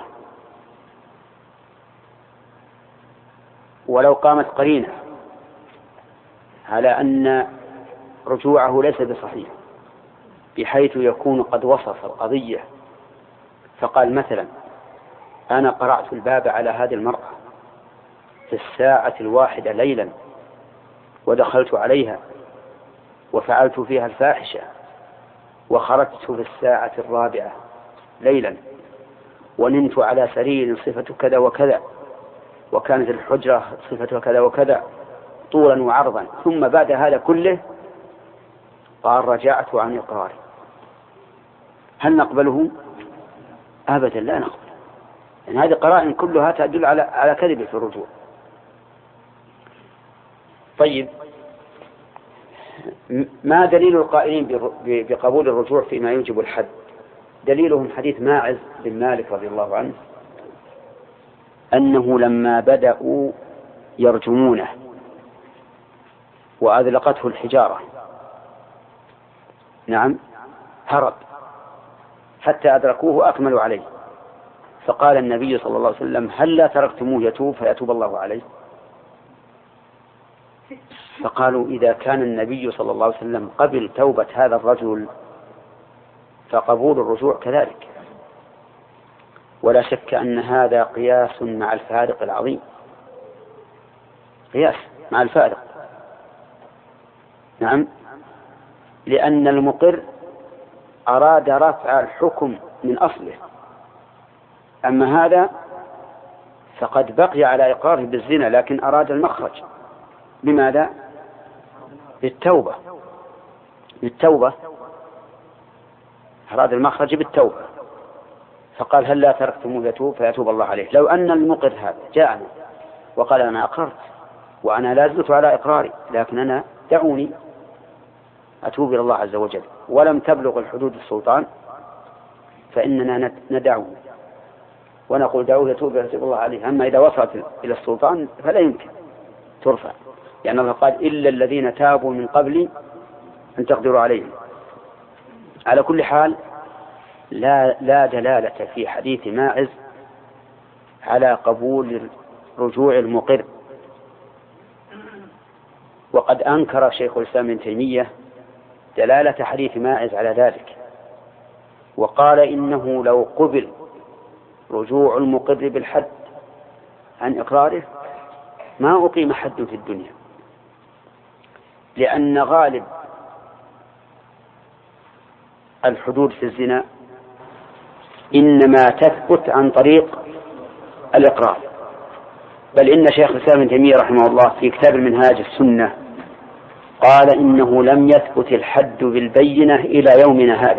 ولو قامت قرينة على أن رجوعه ليس بصحيح بحيث يكون قد وصف القضية، فقال مثلا أنا قرأت الباب على هذه المرأة في الساعة الواحدة ليلا ودخلت عليها وفعلت فيها الفاحشة وخرجت في الساعة الرابعة ليلا ونمت على سرير صفة كذا وكذا وكانت الحجرة صفة كذا وكذا طولا وعرضا، ثم بعد هذا كله قال رجعت عن إقراري، هل نقبله؟ أبدا لا نقبل، يعني هذه قرائن كلها تدل على على كذبه في الرجوع. طيب، ما دليل القائلين بقبول الرجوع فيما يوجب الحد؟ دليلهم حديث ماعز بن مالك رضي الله عنه أنه لما بدأوا يرجمونه وأذلقته الحجارة نعم هرب حتى أدركوه أكملوا عليه، فقال النبي صلى الله عليه وسلم هل لا تركتموه يتوب فيتوب الله عليه؟ فقالوا إذا كان النبي صلى الله عليه وسلم قبل توبة هذا الرجل فقبول الرجوع كذلك. ولا شك أن هذا قياس مع الفارق العظيم، قياس مع الفارق. نعم، لأن المقر أراد رفع الحكم من أصله، أما هذا فقد بقي على إقراره بالزنا لكن أراد المخرج. بماذا؟ بالتوبة. بالتوبة أراد المخرج بالتوبة، فقال هل لا تركتموه يتوب فيتوب الله عليه. لو أن المقر هذا جاءنا وقال أنا أقررت وأنا لا زلت على إقراري لكن أنا دعوني أتوب إلى الله عز وجل، ولم تبلغ الحدود السلطان، فإننا ندعوه ونقول دعوه يتوب يتوب الله عليه. أما إذا وصلت إلى السلطان فلا يمكن ترفع، يعني الله قال إلا الذين تابوا من قبل أن تقدروا عليهم. على كل حال لا, لا دلالة في حديث ماعز على قبول رجوع المقر، وقد أنكر شيخ الإسلام ابن تيمية دلالة حديث ماعز على ذلك، وقال إنه لو قبل رجوع المقر بالحد عن إقراره ما أقيم حد في الدنيا، لأن غالب الحدود في الزنا إنما تثبت عن طريق الإقرار. بل إن شيخ الإسلام ابن تيمية رحمه الله في كتاب المنهاج السنة قال إنه لم يثبت الحد بالبينة إلى يومنا هذا.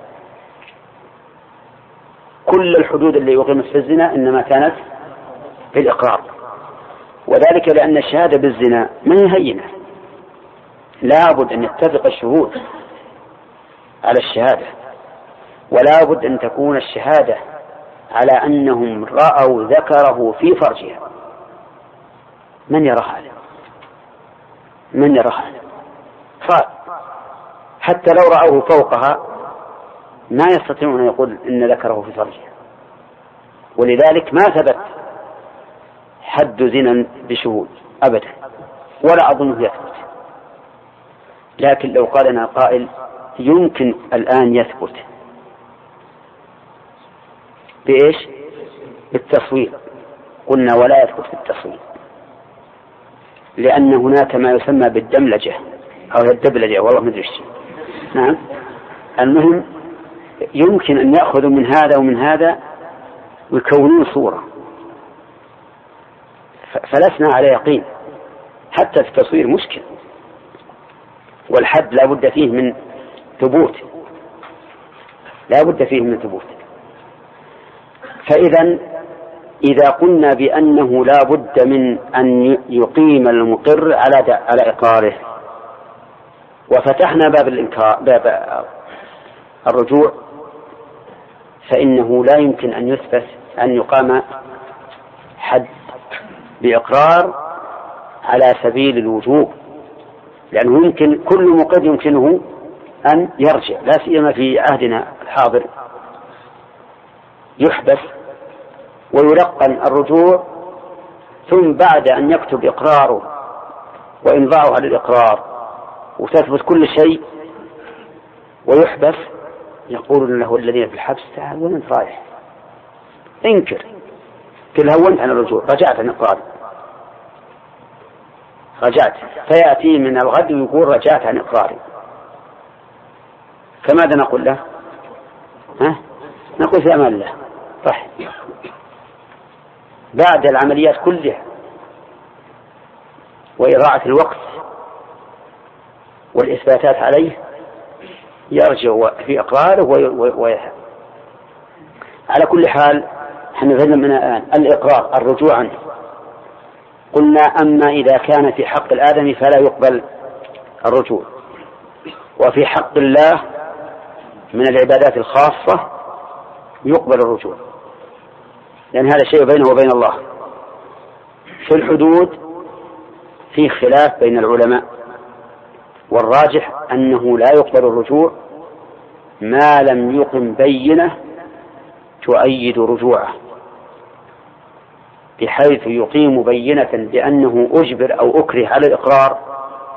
كل الحدود اللي أقيمت في الزنا إنما كانت بالإقرار، وذلك لأن الشهادة بالزنا ما هي هينة، لا بد أن يتفق الشهود على الشهادة، ولا بد أن تكون الشهادة على أنهم رأوا ذكره في فرجها. من يرى هذا؟ من يرى هذا؟ حتى لو رأوه فوقها ما يستطيعون أن يقول إن ذكره في فرجها، ولذلك ما ثبت حد زنا بشهود أبدا، ولا أظنه يثبت. لكن لو قال لنا قائل يمكن الآن يثبت بإيش؟ بالتصوير، قلنا ولا يثبت بالتصوير، لأن هناك ما يسمى بالدملجة أو الدبلجة، والله ما أدري إيش. نعم، المهم يمكن أن يأخذوا من هذا ومن هذا ويكونون صورة، فلسنا على يقين. حتى في التصوير مشكل، والحد لا بد فيه من ثبوت، لا بد فيه من ثبوت. فإذا إذا قلنا بأنه لا بد من أن يقيم المقر على على إقراره، وفتحنا باب الإنكار باب الرجوع، فإنه لا يمكن أن يثبت أن يقام حد بإقرار على سبيل الوجوب، لأنه يمكن كل مقر يمكنه أن يرجع، لا سيما في عهدنا الحاضر يحبس ويلقن الرجوع، ثم بعد أن يكتب إقراره وإمضاءه على الإقرار وتثبت كل شيء ويحبس، يقول له الذين في الحبس تعال وين أنت رايح؟ انكر، قل هونت عن الرجوع، رجعت عن إقراري، رجعت. فيأتي من الغد ويقول رجعت عن إقراري، فماذا نقول له؟ ها؟ نقول في أمان الله صح. بعد العمليات كلها وإضاعة الوقت والإثباتات عليه يرجع في إقراره ويذهب. على كل حال نحن فهمنا من الآن الإقرار الرجوع عنه. قلنا أما إذا كان في حق الآدمي فلا يقبل الرجوع، وفي حق الله من العبادات الخاصة يقبل الرجوع، لأن هذا شيء بينه وبين الله. في الحدود في خلاف بين العلماء، والراجح أنه لا يقبل الرجوع ما لم يقم بينة تؤيد رجوعه، بحيث يقيم بينة بأنه أجبر أو أكره على الإقرار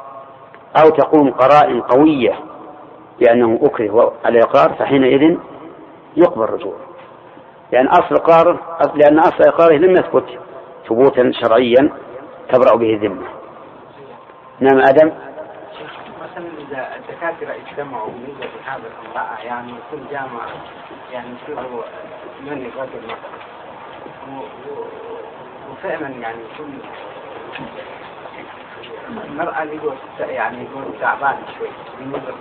أو تقوم قرائن قوية بأنه أكره على الإقرار فحينئذ يقبل رجوعه، لأن أصل إقراره لأن أصل إقراره لم يثبت ثبوتا شرعيا تبرأ به الذمة. نعم آدم. مثلا إذا الدكاترة اجتمعوا ونزلوا بهذا الامرأة يعني كل جامعة يعني يصيروا من يقدر مثلا وفعلا يعني كل المرأة يقول يعني يقول تعبان شوي بالنسبة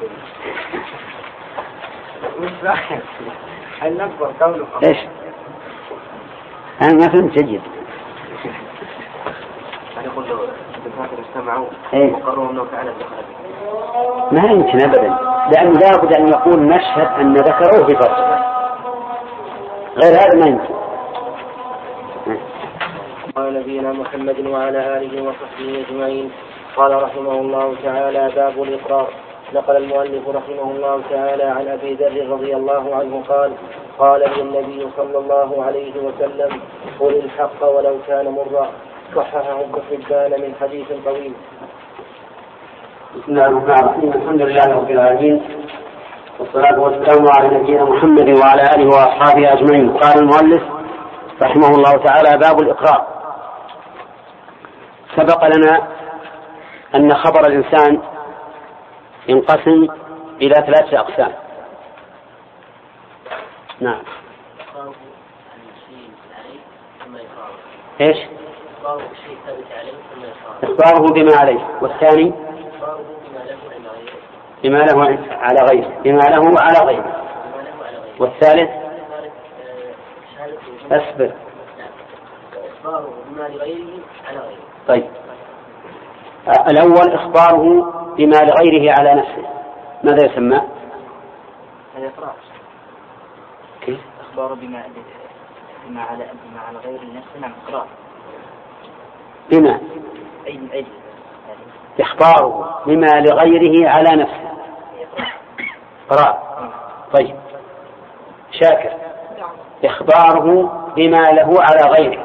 مش رايح هل نكبر قوله إيش؟ أنا ما فهمت جيد. أنا أقول له الدكاترة اجتمعوا إيه؟ وقرروا أنه فعلا دخل ما يمكن أبدا، لأن لابد أن يقول نشهد أن ذكره بفرج، غير هذا ما يمكن. قال نبينا محمد وعلى آله وصحبه أجمعين. قال رحمه الله تعالى: باب الإقرار. نقل المؤلف رحمه الله تعالى عن أبي ذر رضي الله عنه قال: قال لي النبي صلى الله عليه وسلم: قل الحق ولو كان مرا. صححه ابن حبان من حديث طويل. بسم الله الرحمن الرحيم. الحمد لله رب العالمين، والصلاة والسلام على نبينا محمد وعلى آله وأصحابه أجمعين. قال المؤلف رحمه الله تعالى: باب الإقرار. سبق لنا أن خبر الإنسان ينقسم إلى ثلاثة أقسام. نعم. إيش؟ إخباره بما عليه، والثاني بما له على غيره بما له على غيره، والثالث أسبب إخباره بما لغيره على غيره. طيب، الأول إخباره بما لغيره على نفسه، ماذا يسمى؟ الإقرار. كيف؟ إخباره بما بما على بما على غير نفسه. نعم، إقرار. بما أي أي إخباره بما لغيره على نفسه إقرار. طيب، شاكر. إخباره بما له على غيره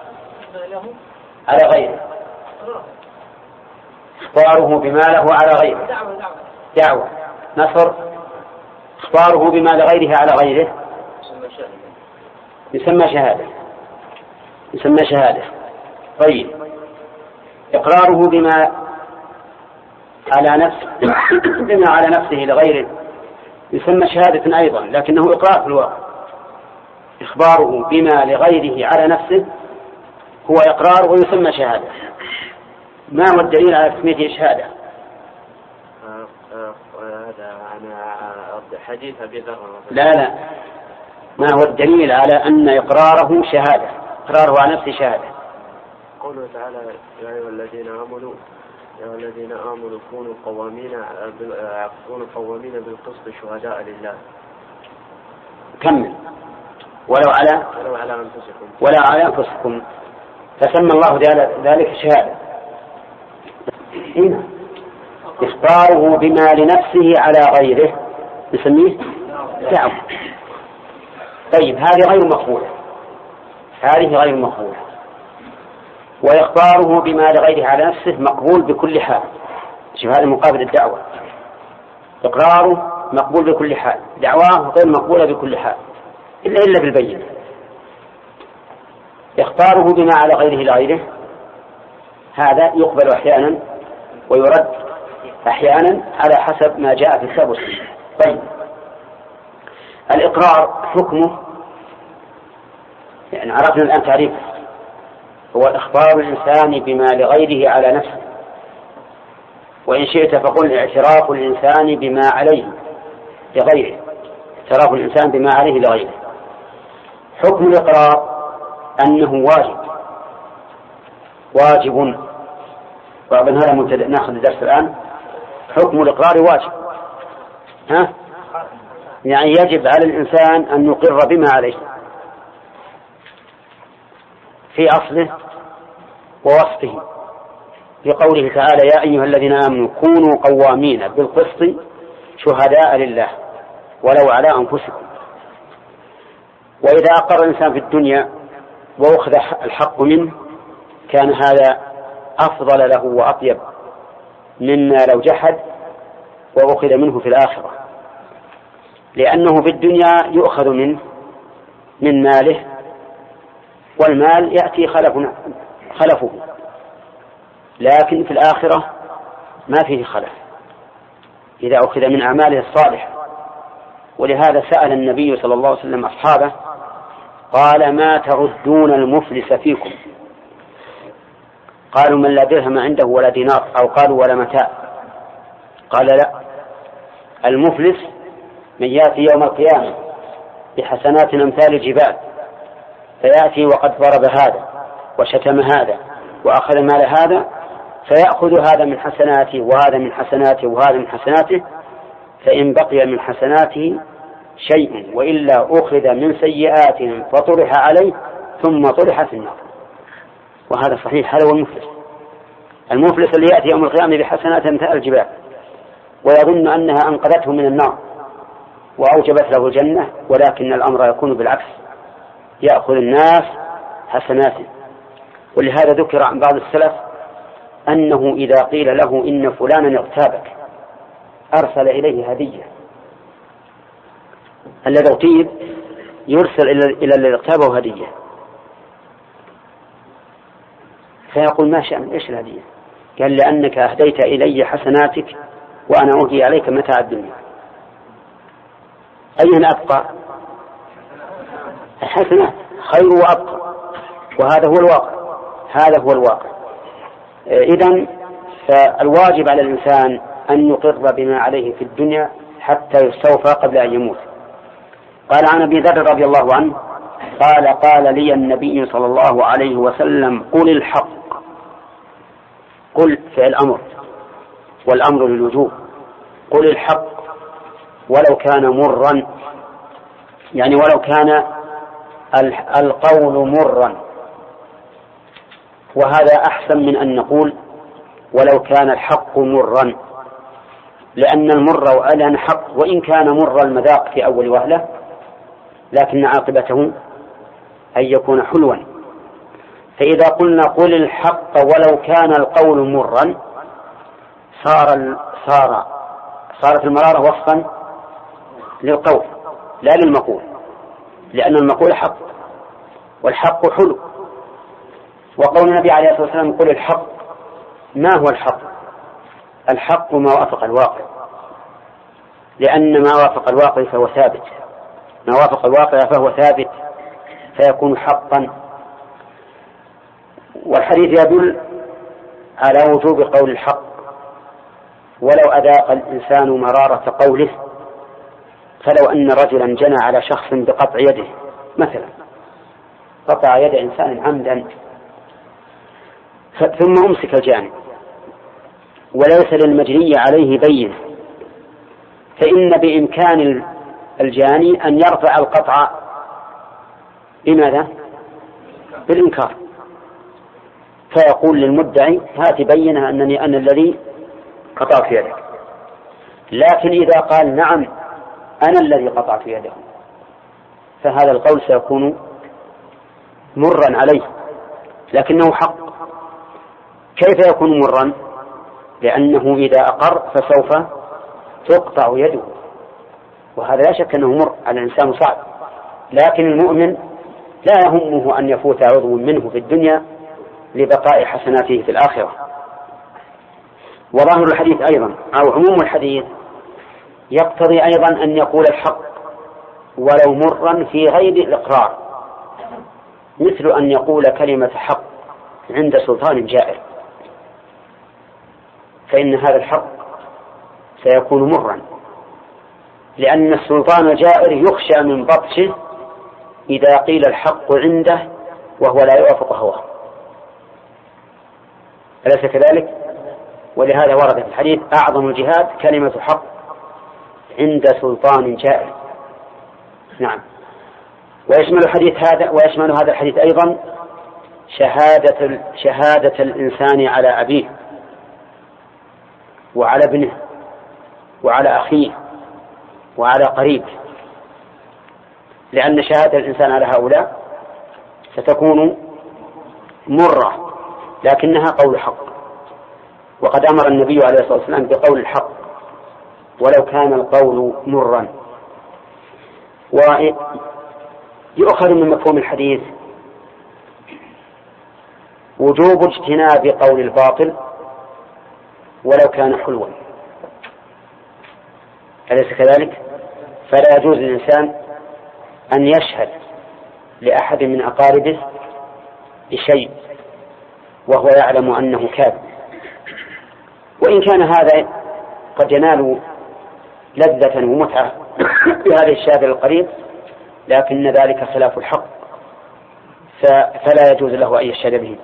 على غيره إخباره بما له على غيره دعوة. نصر. إخباره بما لغيره على غيره يسمى شهادة يسمى شهادة. طيب، إقراره بما على نفسه بما على نفسه لغيره يسمى شهادة أيضا، لكنه إقرار في الواقع. إخباره بما لغيره على نفسه هو إقرار ويسمى شهادة. ما هو الدليل على تسميته شهادة؟ هذا أنا حديث أبي ذر. لا لا ما هو الدليل على أن إقراره شهادة؟ إقراره على نفسه شهادة. قوله تعالى: يا أيها الذين آمنوا يا الذين آمنوا كونوا قوامين كونوا قوامين بالقسط شهداء لله. كمل. ولو على ولو على أنفسكم ولا على أنفسكم فسمى الله ذلك شهادة. هنا إخباره بما لنفسه على غيره نسميه دعوة. طيب، هذه غير مقبولة هذه غير مقبولة وإخباره بما لغيره على نفسه مقبول بكل حال. شوف، هذا مقابل الدعوة. إقراره مقبول بكل حال، دعواه غير مقبولة بكل حال إلا إلا بالبينة. إخباره بما على غيره لغيره هذا يقبل أحيانا ويرد أحيانا على حسب ما جاء في الكتاب والسنة. طيب، الإقرار حكمه يعني عرفنا الآن تعريفه، هو إخبار الإنسان بما لغيره على نفسه، وإن شئت فقل اعتراف الإنسان بما عليه لغيره اعتراف الإنسان بما عليه لغيره. حكم الإقرار أنه واجب واجب ومن هذا مبتدأ. ناخذ الدرس الآن. حكم الإقرار واجب، ها؟ يعني يجب على الإنسان أن يقر بما عليه في أصله ووصفه، في قوله تعالى: يا أيها الذين آمنوا كونوا قوامين بالقسط شهداء لله ولو على أنفسكم. وإذا أقر الإنسان في الدنيا وأخذ الحق منه كان هذا أفضل له وأطيب مما لو جحد وأخذ منه في الآخرة، لأنه في الدنيا يؤخذ منه من ماله، والمال يأتي خلفه، لكن في الآخرة ما فيه خلف إذا أخذ من أعماله الصالحة. ولهذا سأل النبي صلى الله عليه وسلم أصحابه قال: ما تردون المفلس فيكم؟ قالوا: من لا درهم عنده ولا دينار، أو قالوا: ولا متاع. قال: لا، المفلس من يأتي يوم القيامة بحسنات أمثال الجبال، فيأتي وقد ضرب هذا وشتم هذا وأخذ مال هذا، فيأخذ هذا من حسناته وهذا من حسناته وهذا من حسناته، فإن بقي من حسناته شيء وإلا أخذ من سيئاتهم فطرح عليه ثم طرح في النار. وهذا صحيح، هذا هو المفلس. المفلس اللي يأتي يوم القيامة بحسنات أمثال الجبال ويظن أنها أنقذته من النار وأوجبت له الجنة، ولكن الأمر يكون بالعكس، يأخذ الناس حسناته. ولهذا ذكر عن بعض السلف أنه إذا قيل له إن فلانا اغتابك أرسل إليه هدية. الذي اغتيب يرسل إلى الذي اغتابه هدية، فيقول: ما شأن؟ إيش الهدية؟ قال: لأنك أهديت إلي حسناتك وأنا أهدي عليك متاع الدنيا. أين أبقى؟ الحسنات خير وأبقى، وهذا هو الواقع، هذا هو الواقع. إذن فالواجب على الإنسان أن يقر بما عليه في الدنيا حتى يستوفى قبل أن يموت. قال عن أبي ذر رضي الله عنه قال: قال لي النبي صلى الله عليه وسلم: قل الحق. قل فعل أمر، والأمر للوجوب. قل الحق ولو كان مرا، يعني ولو كان القول مرا، وهذا أحسن من أن نقول ولو كان الحق مرا، لأن المر وألان حق، وإن كان مر المذاق في أول وهلة لكن عاقبته أن يكون حلوا. فإذا قلنا قل الحق ولو كان القول مرا صار صار صارت المرارة وصفا للقول لا للمقول، لأن المقول حق والحق حلو. وقول النبي عليه الصلاة والسلام قل الحق، ما هو الحق؟ الحق ما وافق الواقع، لأن ما وافق الواقع فهو ثابت، ما وافق الواقع فهو ثابت فيكون حقا. والحديث يدل على وجوب قول الحق، ولو أذاق الإنسان مرارة قوله، فلو أن رجلا جنى على شخص بقطع يده مثلا، قطع يد إنسان عمدا ثم أمسك الجاني وليس للمجني عليه بين، فإن بإمكان الجاني أن يرفع القطع بماذا؟ بالإنكار، فيقول للمدعي: هات بينها أنني أنا الذي قطعت يدك. لكن إذا قال: نعم أنا الذي قطعت يده، فهذا القول سيكون مرا عليه لكنه حق. كيف يكون مرا؟ لأنه إذا أقر فسوف تقطع يده، وهذا لا شك أنه مر على الإنسان صعب. لكن المؤمن لا يهمه أن يفوت عضو منه في الدنيا لبقاء حسناته في الآخرة. وظاهر الحديث أيضا أو عموم الحديث يقتضي أيضا أن يقول الحق ولو مرا في غير الإقرار، مثل أن يقول كلمة حق عند سلطان جائر، فإن هذا الحق سيكون مرا، لأن السلطان الجائر يخشى من بطشه إذا قيل الحق عنده وهو لا يوافق هواه، أليس كذلك؟ ولهذا ورد في الحديث: أعظم الجهاد كلمة حق عند سلطان جائر. نعم. ويشمل الحديث هذا ويشمل هذا الحديث أيضا شهادة شهادة الإنسان على أبيه وعلى ابنه وعلى أخيه وعلى قريبه، لأن شهادة الإنسان على هؤلاء ستكون مرة لكنها قول حق، وقد أمر النبي عليه الصلاة والسلام بقول الحق ولو كان القول مرا. ويؤخذ من مفهوم الحديث وجوب اجتناب قول الباطل ولو كان حلوا، أليس كذلك؟ فلا يجوز للإنسان أن يشهد لأحد من أقاربه بشيء وهو يعلم أنه كاذب، وإن كان هذا قد ينال لذة ومتعة بهذا الشاهد القريب، لكن ذلك خلاف الحق فلا يجوز له أن يشهد به.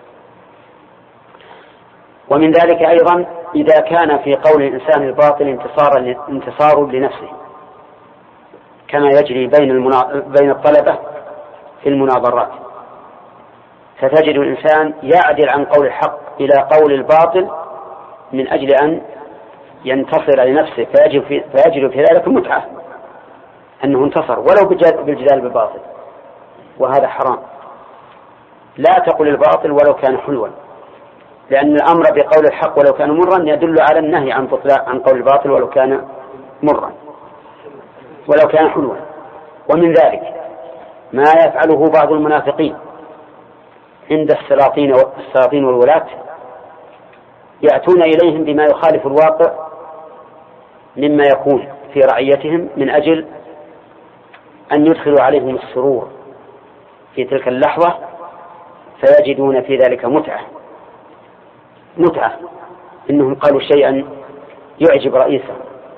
ومن ذلك أيضا إذا كان في قول الإنسان الباطل انتصار, انتصار لنفسه، كما يجري بين, المنا... بين الطلبة في المناظرات، فتجد الإنسان يعدل عن قول الحق إلى قول الباطل من أجل أن ينتصر لنفسه، فيجد في, فيجد في ذلك متعة أنه انتصر ولو بالجدال بالباطل، وهذا حرام. لا تقل الباطل ولو كان حلوا، لأن الأمر بقول الحق ولو كان مرا يدل على النهي عن عن قول الباطل ولو كان مرا ولو كان حلوا. ومن ذلك ما يفعله بعض المنافقين عند السلاطين والسلاطين والولاة، يأتون إليهم بما يخالف الواقع مما يكون في رعيتهم من أجل أن يدخلوا عليهم السرور في تلك اللحظة، فيجدون في ذلك متعة متعة إنهم قالوا شيئا يعجب رئيسهم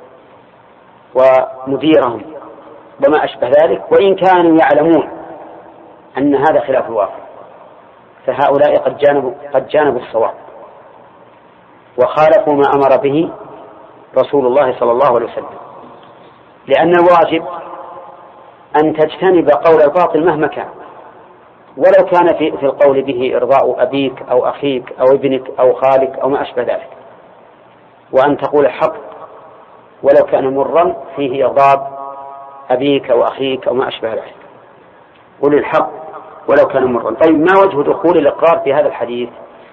ومديرهم وما أشبه ذلك، وإن كانوا يعلمون أن هذا خلاف الواقع، فهؤلاء قد جانبوا, قد جانبوا الصواب وخالفوا ما أمر به رسول الله صلى الله عليه وسلم. لأن الواجب أن تجتنب قول الباطل مهما كان، ولو كان في, في القول به إرضاء أبيك أو أخيك أو ابنك أو خالك أو ما أشبه ذلك، وأن تقول الحق ولو كان مرا فيه إغضاب أبيك أو أخيك أو ما أشبه ذلك. قل الحق ولو كان مرا. طيب ما وجه دخول الإقرار في هذا الحديث؟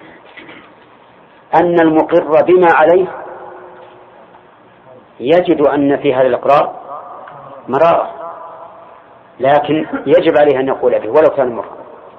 أن المقر بما عليه يجد أن في هذا الإقرار مرارة، لكن يجب عليه أن يقول به ولو كان مرا.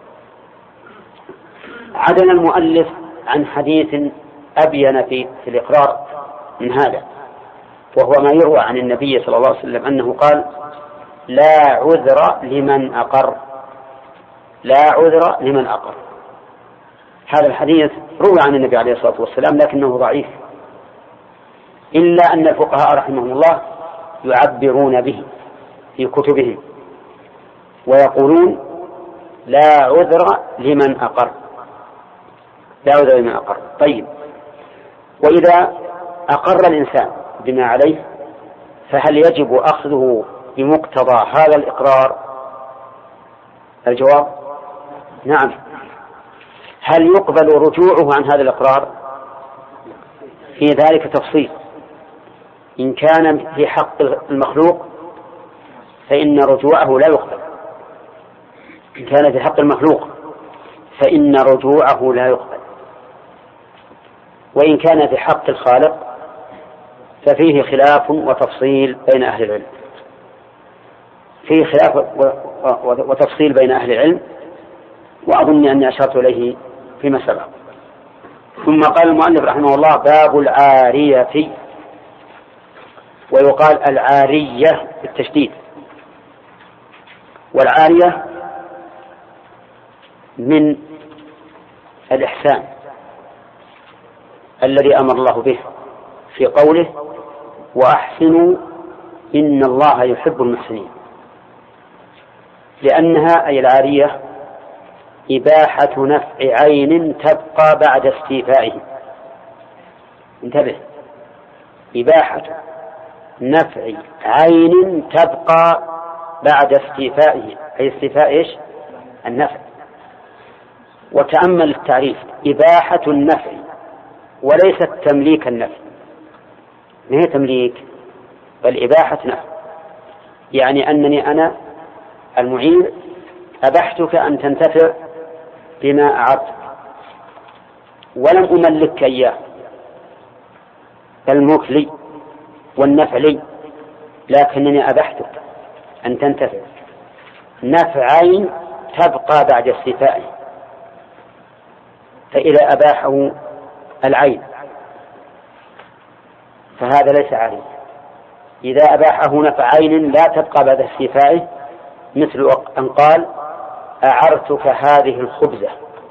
عدل المؤلف عن حديث أبين في, في الإقرار من هذا، وهو ما يروى عن النبي صلى الله عليه وسلم أنه قال: لا عذر لمن أقر، لا عذر لمن أقر. هذا الحديث روى عن النبي عليه الصلاة والسلام لكنه ضعيف، إلا أن الفقهاء رحمهم الله يعبرون به في كتبهم ويقولون: لا عذر لمن أقر، لا عذر لمن أقر. طيب، وإذا أقر الإنسان بما عليه فهل يجب أخذه بمقتضى هذا الإقرار؟ الجواب: نعم. هل يقبل رجوعه عن هذا الإقرار؟ في ذلك تفصيل. إن كان في حق المخلوق فإن رجوعه لا يقبل، إن كان في حق المخلوق فإن رجوعه لا يقبل، وإن كان في حق الخالق ففيه خلاف وتفصيل بين أهل العلم، فيه خلاف وتفصيل بين أهل العلم، وأظن أني أشرت إليه فيما سبق. ثم قال المؤلف رحمه الله: باب العارية، ويقال العارية بالتشديد. والعارية من الإحسان الذي أمر الله به في قوله: وأحسنوا إن الله يحب المحسنين، لأنها أي العارية إباحة نفع عين تبقى بعد استيفائه. انتبه، إباحة نفع عين تبقى بعد استيفائه، أي استيفاء إيش؟ النفع. وتأمل التعريف: إباحة النفع وليست تمليك النفع. ما هي تمليك؟ بل إباحة نفع، يعني أنني أنا المعير أبحتك أن تنتفع بما أعرتك ولم أملكك إياه، الملك لي والنفع لي، لكنني أبحتك أن تنتفع. نفعين تبقى بعد استيفائه، فإذا أباحه العين فهذا ليس عارية. إذا أباحه نفع عين لا تبقى بعد استيفائه، مثل أن قال أعرتك هذه الخبزة،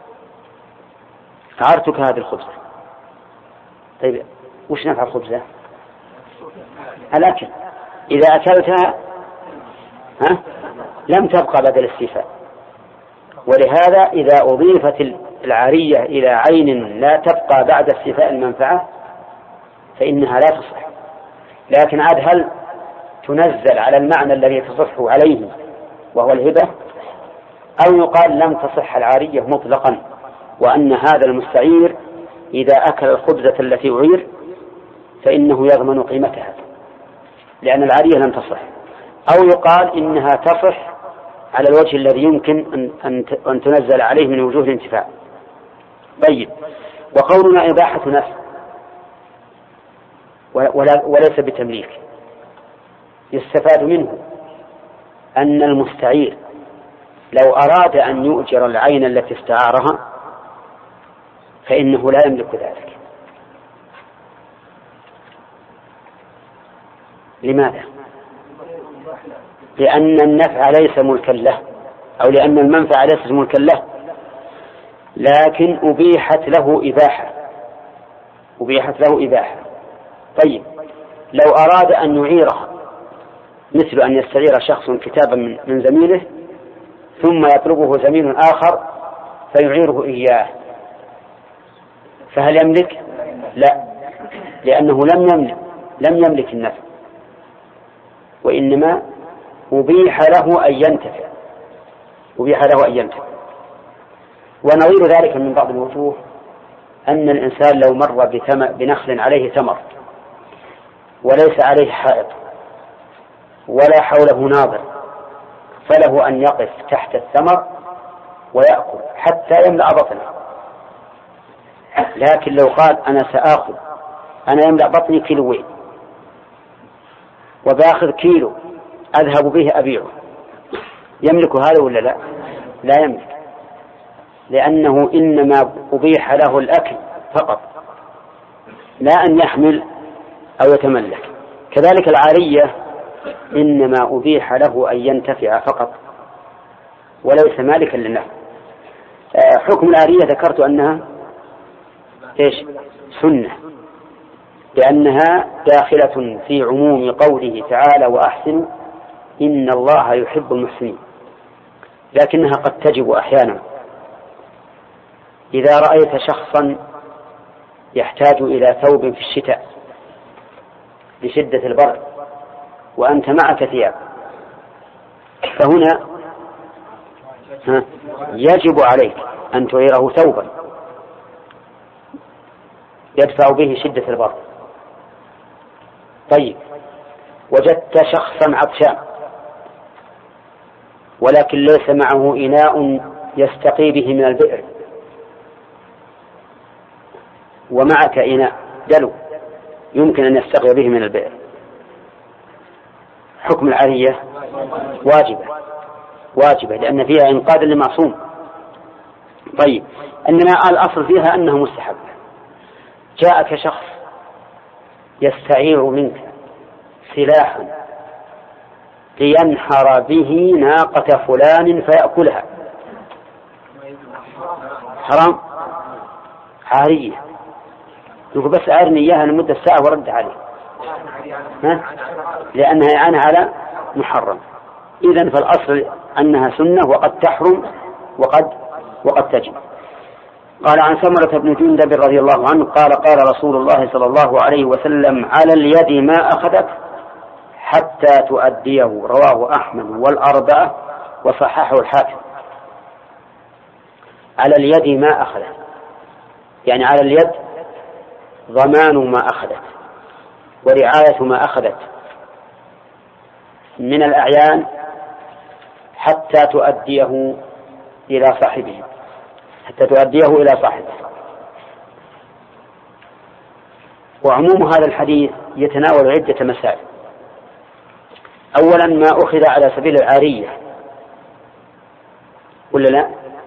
أعرتك هذه الخبزة. طيب وش نفع الخبزة؟ الأكل. إذا أكلتها ها لم تبقى بعد الاستيفاء. ولهذا إذا أضيفت العارية إلى عين لا تبقى بعد استيفاء المنفعة فإنها لا تصح. لكن عاد هل تنزل على المعنى الذي تصح عليه وهو الهبة، أو يقال لم تصح العارية مطلقا، وأن هذا المستعير إذا أكل الخبزة التي أعير فإنه يضمن قيمتها لأن العارية لم تصح، أو يقال إنها تصح على الوجه الذي يمكن أن تنزل عليه من وجوه الانتفاع. طيب، وقولنا إباحة نفع وليس بتمليك يستفاد منه أن المستعير لو أراد أن يؤجر العين التي استعارها فإنه لا يملك ذلك. لماذا؟ لأن النفع ليس ملكا له، أو لأن المنفعة ليست ملكا له، لكن أبيحت له إباحة أبيحت له إباحة. طيب، لو أراد أن يعيرها مثل أن يستعير شخص كتابا من زميله ثم يطلبه زميل آخر فيعيره إياه، فهل يملك؟ لا، لأنه لم يملك لم يملك النفع، وإنما أبيح له أن ينتفع أبيح له أن ينتفع. ونظير ذلك من بعض الوجوه أن الإنسان لو مر بنخل عليه ثمر وليس عليه حائط ولا حوله ناظر فله أن يقف تحت الثمر ويأكل حتى يملأ بطنه. لكن لو قال أنا سآخذ أنا يملأ بطني كيلوين وباخذ كيلو أذهب به أبيعه، يملك هذا ولا لا؟ لا يملك، لأنه إنما أبيح له الأكل فقط، لا أن يحمل أو يتملك. كذلك العارية إنما أبيح له أن ينتفع فقط وليس مالكا للنفع. حكم العارية ذكرت أنها إيش؟ سنة، لأنها داخلة في عموم قوله تعالى وأحسنوا إن الله يحب المحسنين، لكنها قد تجب أحيانا. إذا رأيت شخصا يحتاج إلى ثوب في الشتاء لشدة البرد وأنت معك ثياب، فهنا يجب عليك أن تعيره ثوبا يدفع به شدة البرد. طيب، وجدت شخصا عطشان ولكن ليس معه إناء يستقي به من البئر ومعك إناء دلو يمكن أن يستقي به من البئر، حكم العارية واجبة واجبة لأن فيها إنقاذ لمعصوم. طيب، إنما الأصل فيها أنه مستحب. جاءك شخص يستعير منك سلاحا لينحر به ناقة فلان فيأكلها، حرام؟ عارية. يقول بس أعرني إياها لمدة ساعة ورد عليه، ها؟ لأنها إعانة على محرم. إذن فالأصل أنها سنة وقد تحرم وقد وقد تجب. قال عن سمرة بن جندب رضي الله عنه قال قال رسول الله صلى الله عليه وسلم على اليد ما أخذت حتى تؤديه، رواه أحمد والأربعة وصححه الحاكم. على اليد ما أخذت يعني على اليد ضمان ما أخذت ورعاية ما أخذت من الأعيان حتى تؤديه إلى صاحبه حتى تؤديه إلى صاحبه. وعموم هذا الحديث يتناول عدة مسائل. أولا ما أخذ على سبيل العارية ولا لا؟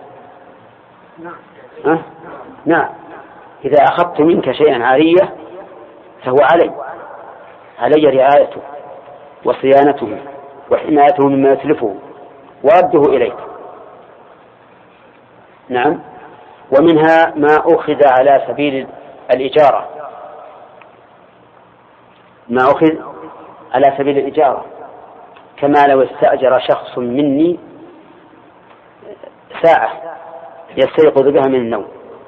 أه؟ نعم. إذا أخذت منك شيئا عارية فهو علي علي رعايته وصيانته وحمايته مما يتلفه ورده إليك. نعم. ومنها ما أخذ على سبيل الإجارة، ما أخذ على سبيل الإجارة، كما لو استأجر شخص مني ساعة يستيقظ بها من النوم،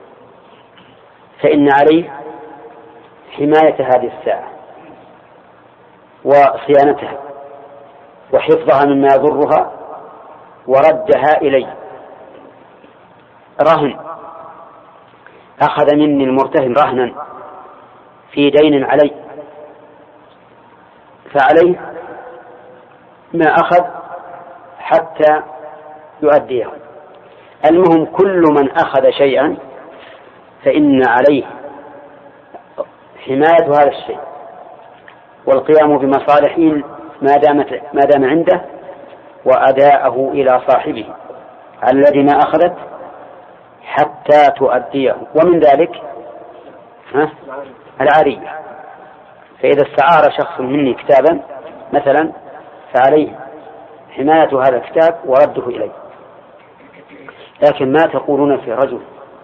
فإن عليه حماية هذه الساعة وصيانتها وحفظها مما يضرها وردها إلي. رهن، أخذ مني المرتهن رهنا في دين علي، فعليه ما أخذ حتى يؤديه. المهم كل من أخذ شيئا فإن عليه حماية هذا الشيء والقيام بمصالحه ما دامت ما دام عنده وأداءه إلى صاحبه على الذي ما أخذت حتى تؤديه. ومن ذلك العارية، فإذا استعار شخص مني كتابا مثلا فعليه حماية هذا الكتاب ورده إليه. لكن ما تقولون في رجل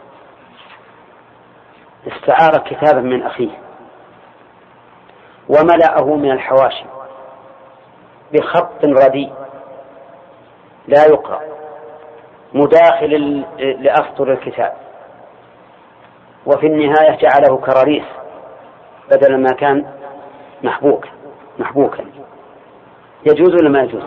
استعار كتابا من أخيه وملأه من الحواشي بخط رديء لا يقرأ مداخل لأسطر الكتاب، وفي النهاية جعله كراريس بدل ما كان محبوك محبوكا، يجوز ولا ما يجوز؟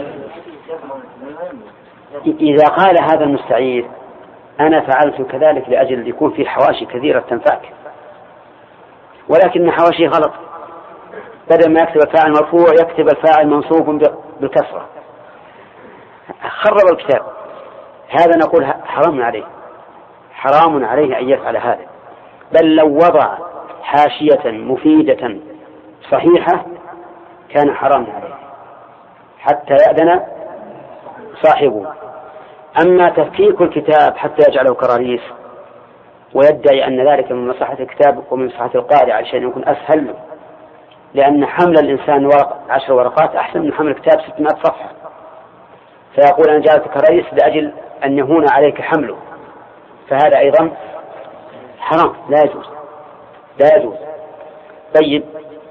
إذا قال هذا المستعير أنا فعلت كذلك لأجل يكون في حواشي كثيرة تنفعك، ولكن حواشي غلط، بدل ما يكتب الفاعل مرفوع يكتب الفاعل منصوب بالكسرة، خرب الكتاب. هذا نقول حرام عليه حرام عليه أن يفعل هذا، بل لو وضع حاشية مفيدة صحيحة كان حرام عليه حتى يأذن صاحبه. أما تفكيك الكتاب حتى يجعله كراريس ويدعي أن ذلك من مصلحة الكتاب ومن مصلحة القارئ عشان يكون أسهل له، لأن حمل الإنسان ورق عشر ورقات أحسن من حمل كتاب ستمائة صفحة، فيقول أنا جعلت كراريس لأجل أن يهون عليك حمله، فهذا أيضا حرام لا يجوز لا يجوز. طيب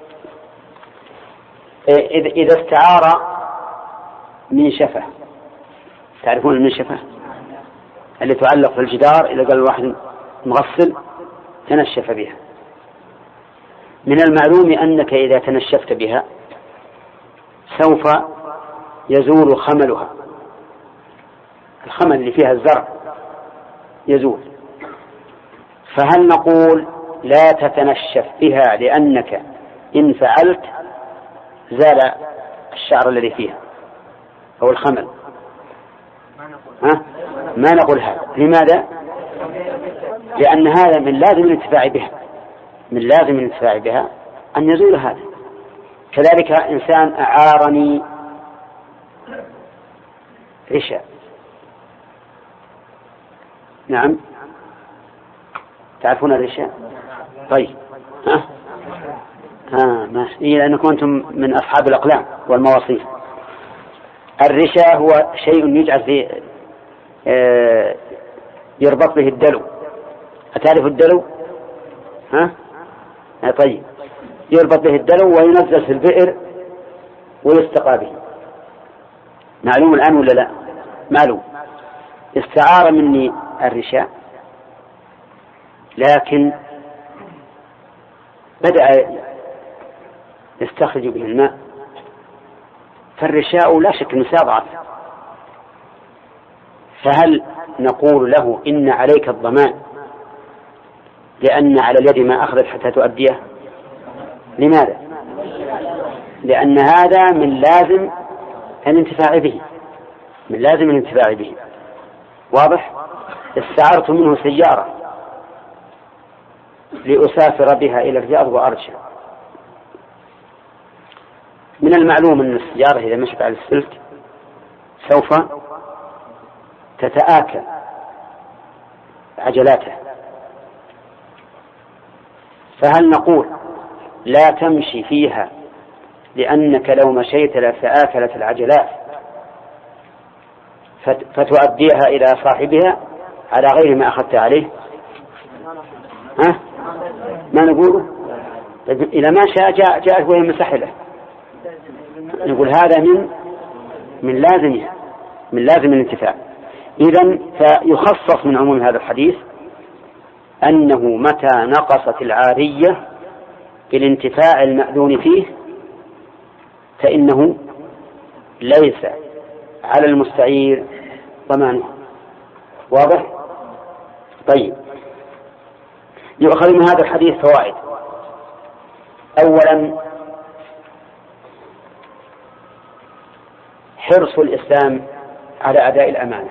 إذا استعار من شفة، تعرفون المنشفة اللي تعلق في الجدار إذا قال الواحد مغسل تنشف بها، من المعلوم أنك إذا تنشفت بها سوف يزول خملها، الخمل اللي فيها الزرع يزول، فهل نقول لا تتنشف بها لأنك إن فعلت زال الشعر الذي فيها أو الخمل؟ ها؟ ما نقول هذا. لماذا؟ لأن هذا من لازم الانتفاع بها من لازم الانتفاع بها أن يزول هذا. كذلك إنسان أعارني رشا، نعم تعرفون الرشا؟ طيب ها ها ماشي، إيه لأنكم أنتم من أصحاب الأقلام والمواصيف. الرشا هو شيء يجعل في آه يربط به الدلو، أتعرف الدلو؟ ها آه طيب، يربط به الدلو وينزل في البئر ويستقى به. معلوم الآن ولا لا؟ معلوم. استعار مني الرشاء لكن بدأ يستخرج به الماء، فالرشاء لا شك أنه سيضعف، فهل نقول له إن عليك الضمان لأن على اليد ما أخذت حتى تؤديه؟ لماذا؟ لأن هذا من لازم الانتفاع به من لازم الانتفاع به واضح؟ استعرت منه سيارة لأسافر بها إلى الرياض وأرجع. من المعلوم أن السيارة إذا مشت على السلك سوف تتآكل عجلاته، فهل نقول لا تمشي فيها لأنك لو مشيت لتآكلت العجلات فتؤديها إلى صاحبها على غير ما أخذت عليه؟ ها؟ ما نقوله؟ إذا ما شاء جاء جاءت وهي مسحلة، نقول هذا من من لازم من لازم الانتفاع. إذن فيخصص من عموم هذا الحديث أنه متى نقصت العارية بالانتفاع المأذون فيه فإنه ليس على المستعير ضمانه. واضح؟ طيب، يؤخذ من هذا الحديث فوائد. أولا حرص الإسلام على أداء الأمانة.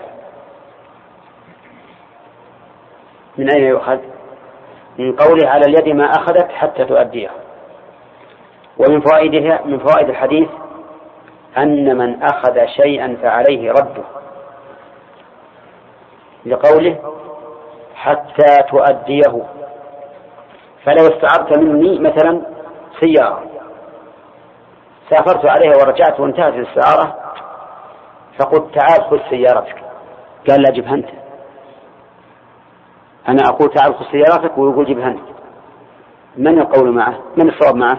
من أين يؤخذ؟ من قوله على اليد ما أخذت حتى تؤديه. ومن فوائدها من فوائد الحديث أن من أخذ شيئا فعليه رده، لقوله حتى تؤديه. فلو استعرت مني مثلا سيارة سافرت عليها ورجعت وانتهت السيارة فقلت تعال خذ سيارتك، قال لا جبها أنت. أنا أقول تعال خذ سيارتك ويقول جبها أنت. من القول معه؟ من الصواب معه؟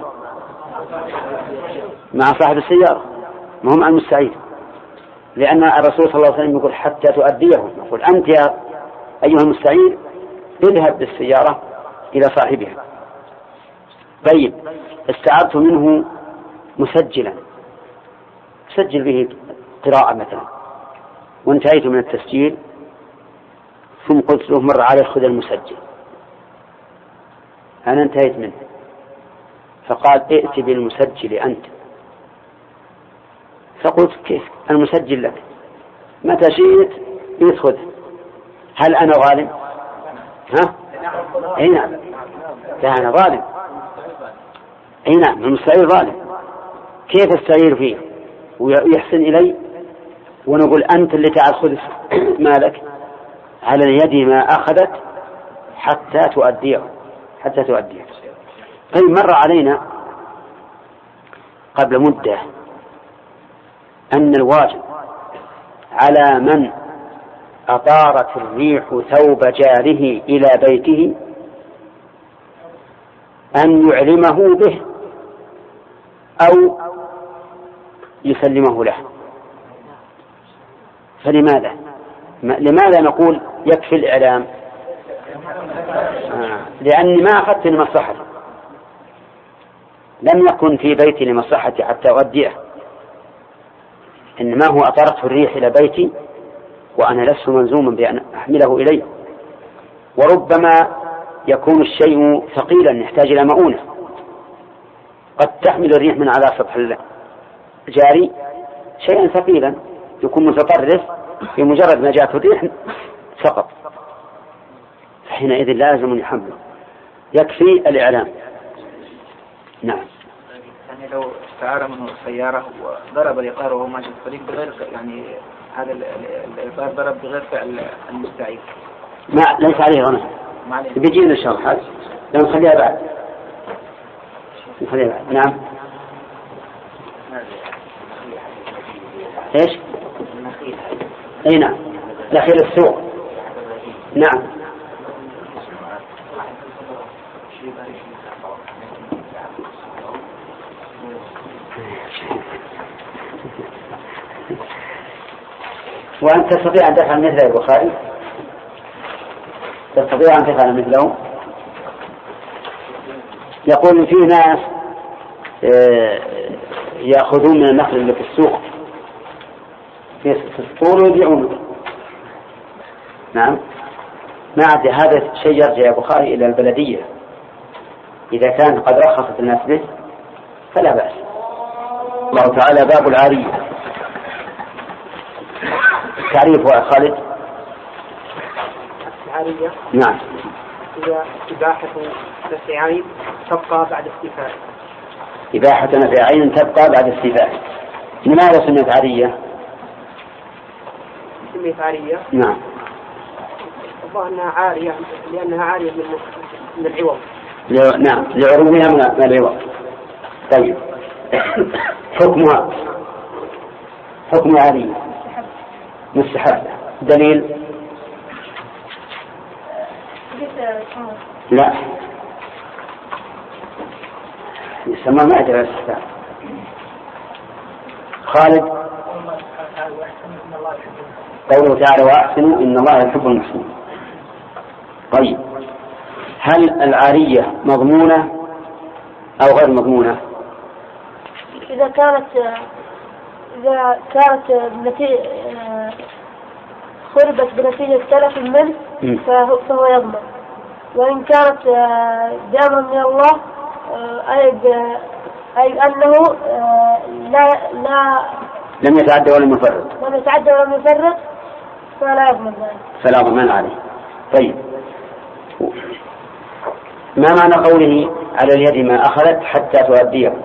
مع صاحب السيارة، ما هم المستعير، لأن الرسول صلى الله عليه وسلم يقول حتى تؤديه. يقول أنت يا أيها المستعير اذهب بالسيارة إلى صاحبها. طيب، استعرت منه مسجلا سجل به قراءة مثلا وانتهيت من التسجيل، ثم قلت له مر عليه خذ المسجل، أنا انتهيت منه، فقال ائت بالمسجل أنت. فقلت كيف المسجل لك؟ متى شئت يدخل. هل أنا ظالم؟ ها؟ أي نعم، لا أنا ظالم. أي نعم، المستعير ظالم. كيف استعير فيه ويحسن إلي ونقول أنت اللي تعال خذ مالك؟ على اليد ما أخذت حتى تؤديه حتى تؤديه. طيب، مر علينا قبل مدة أن الواجب على من أطارت الريح ثوب جاره إلى بيته أن يعلمه به أو يسلمه له. فلماذا لماذا نقول يكفي الإعلام؟ آه. لأني ما أخذت لمصلحتي، لم يكن في بيتي لمصلحتي حتى أؤديه، إنما هو أطارته الريح إلى بيتي وأنا لست ملزوما بأن أحمله إليه. وربما يكون الشيء ثقيلا يحتاج إلى مؤونة، قد تحمل الريح من على سطح الجاري شيئا ثقيلا يكون متطرف، في مجرد ما جاءت الريح سقط، فحينئذ لازم يحمله. يكفي الإعلام. نعم. يعني لو استعار منه السيارة وضرب الإطار وهو ماشي في الطريق بغير، يعني هذا الإطار ضرب بغير فعل المستعير، ما ليس عليه غنى. بيجينا الشرح هذا، لو نخليها بعد نخليها بعد. نعم. ايش؟ اي نعم، داخل السوق. نعم. وأنت تستطيع أن تفعل مثل البخاري؟ تستطيع أن تفعل مثله؟ يقول في ناس يأخذون من النخل اللي في السوق في السطور ويبيعونه. نعم. ما عاد هذا شيء يرجع يا بخاري إلى البلدية، إذا كان قد رخصت الناس به فلا بأس. الله تعالى باب العارية. تعريفها خالد؟ العارية نعم. إذا إباحة نفع عين تبقى بعد استيفاء. إباحة نفع عين تبقى بعد استيفاء. لماذا سميت عارية؟ سميت عارية؟ نعم. الله أنها عارية لأنها عارية من العوض. نعم لعروضها من العوض. طيب حكمها حكم عارية مستحب. دليل؟ لا يسمى ما أدري الاستحباب. خالد قوله تعالى وأحسنوا إن الله يحب المحسنين. طيب هل العارية مضمونة أو غير مضمونة؟ إذا كانت إذا كانت بنتيجة خربت بنتيجة تلف الملك فهو يضمن، وإن كانت دامًا من الله أي أي أنه لا لا لم يتعدى ولم يفرط لم يتعدى ولم يفرط فلا يضمن ذلك. فلا ضمان عليه. طيب ما معنى قوله على اليد ما أخذت حتى تؤديه؟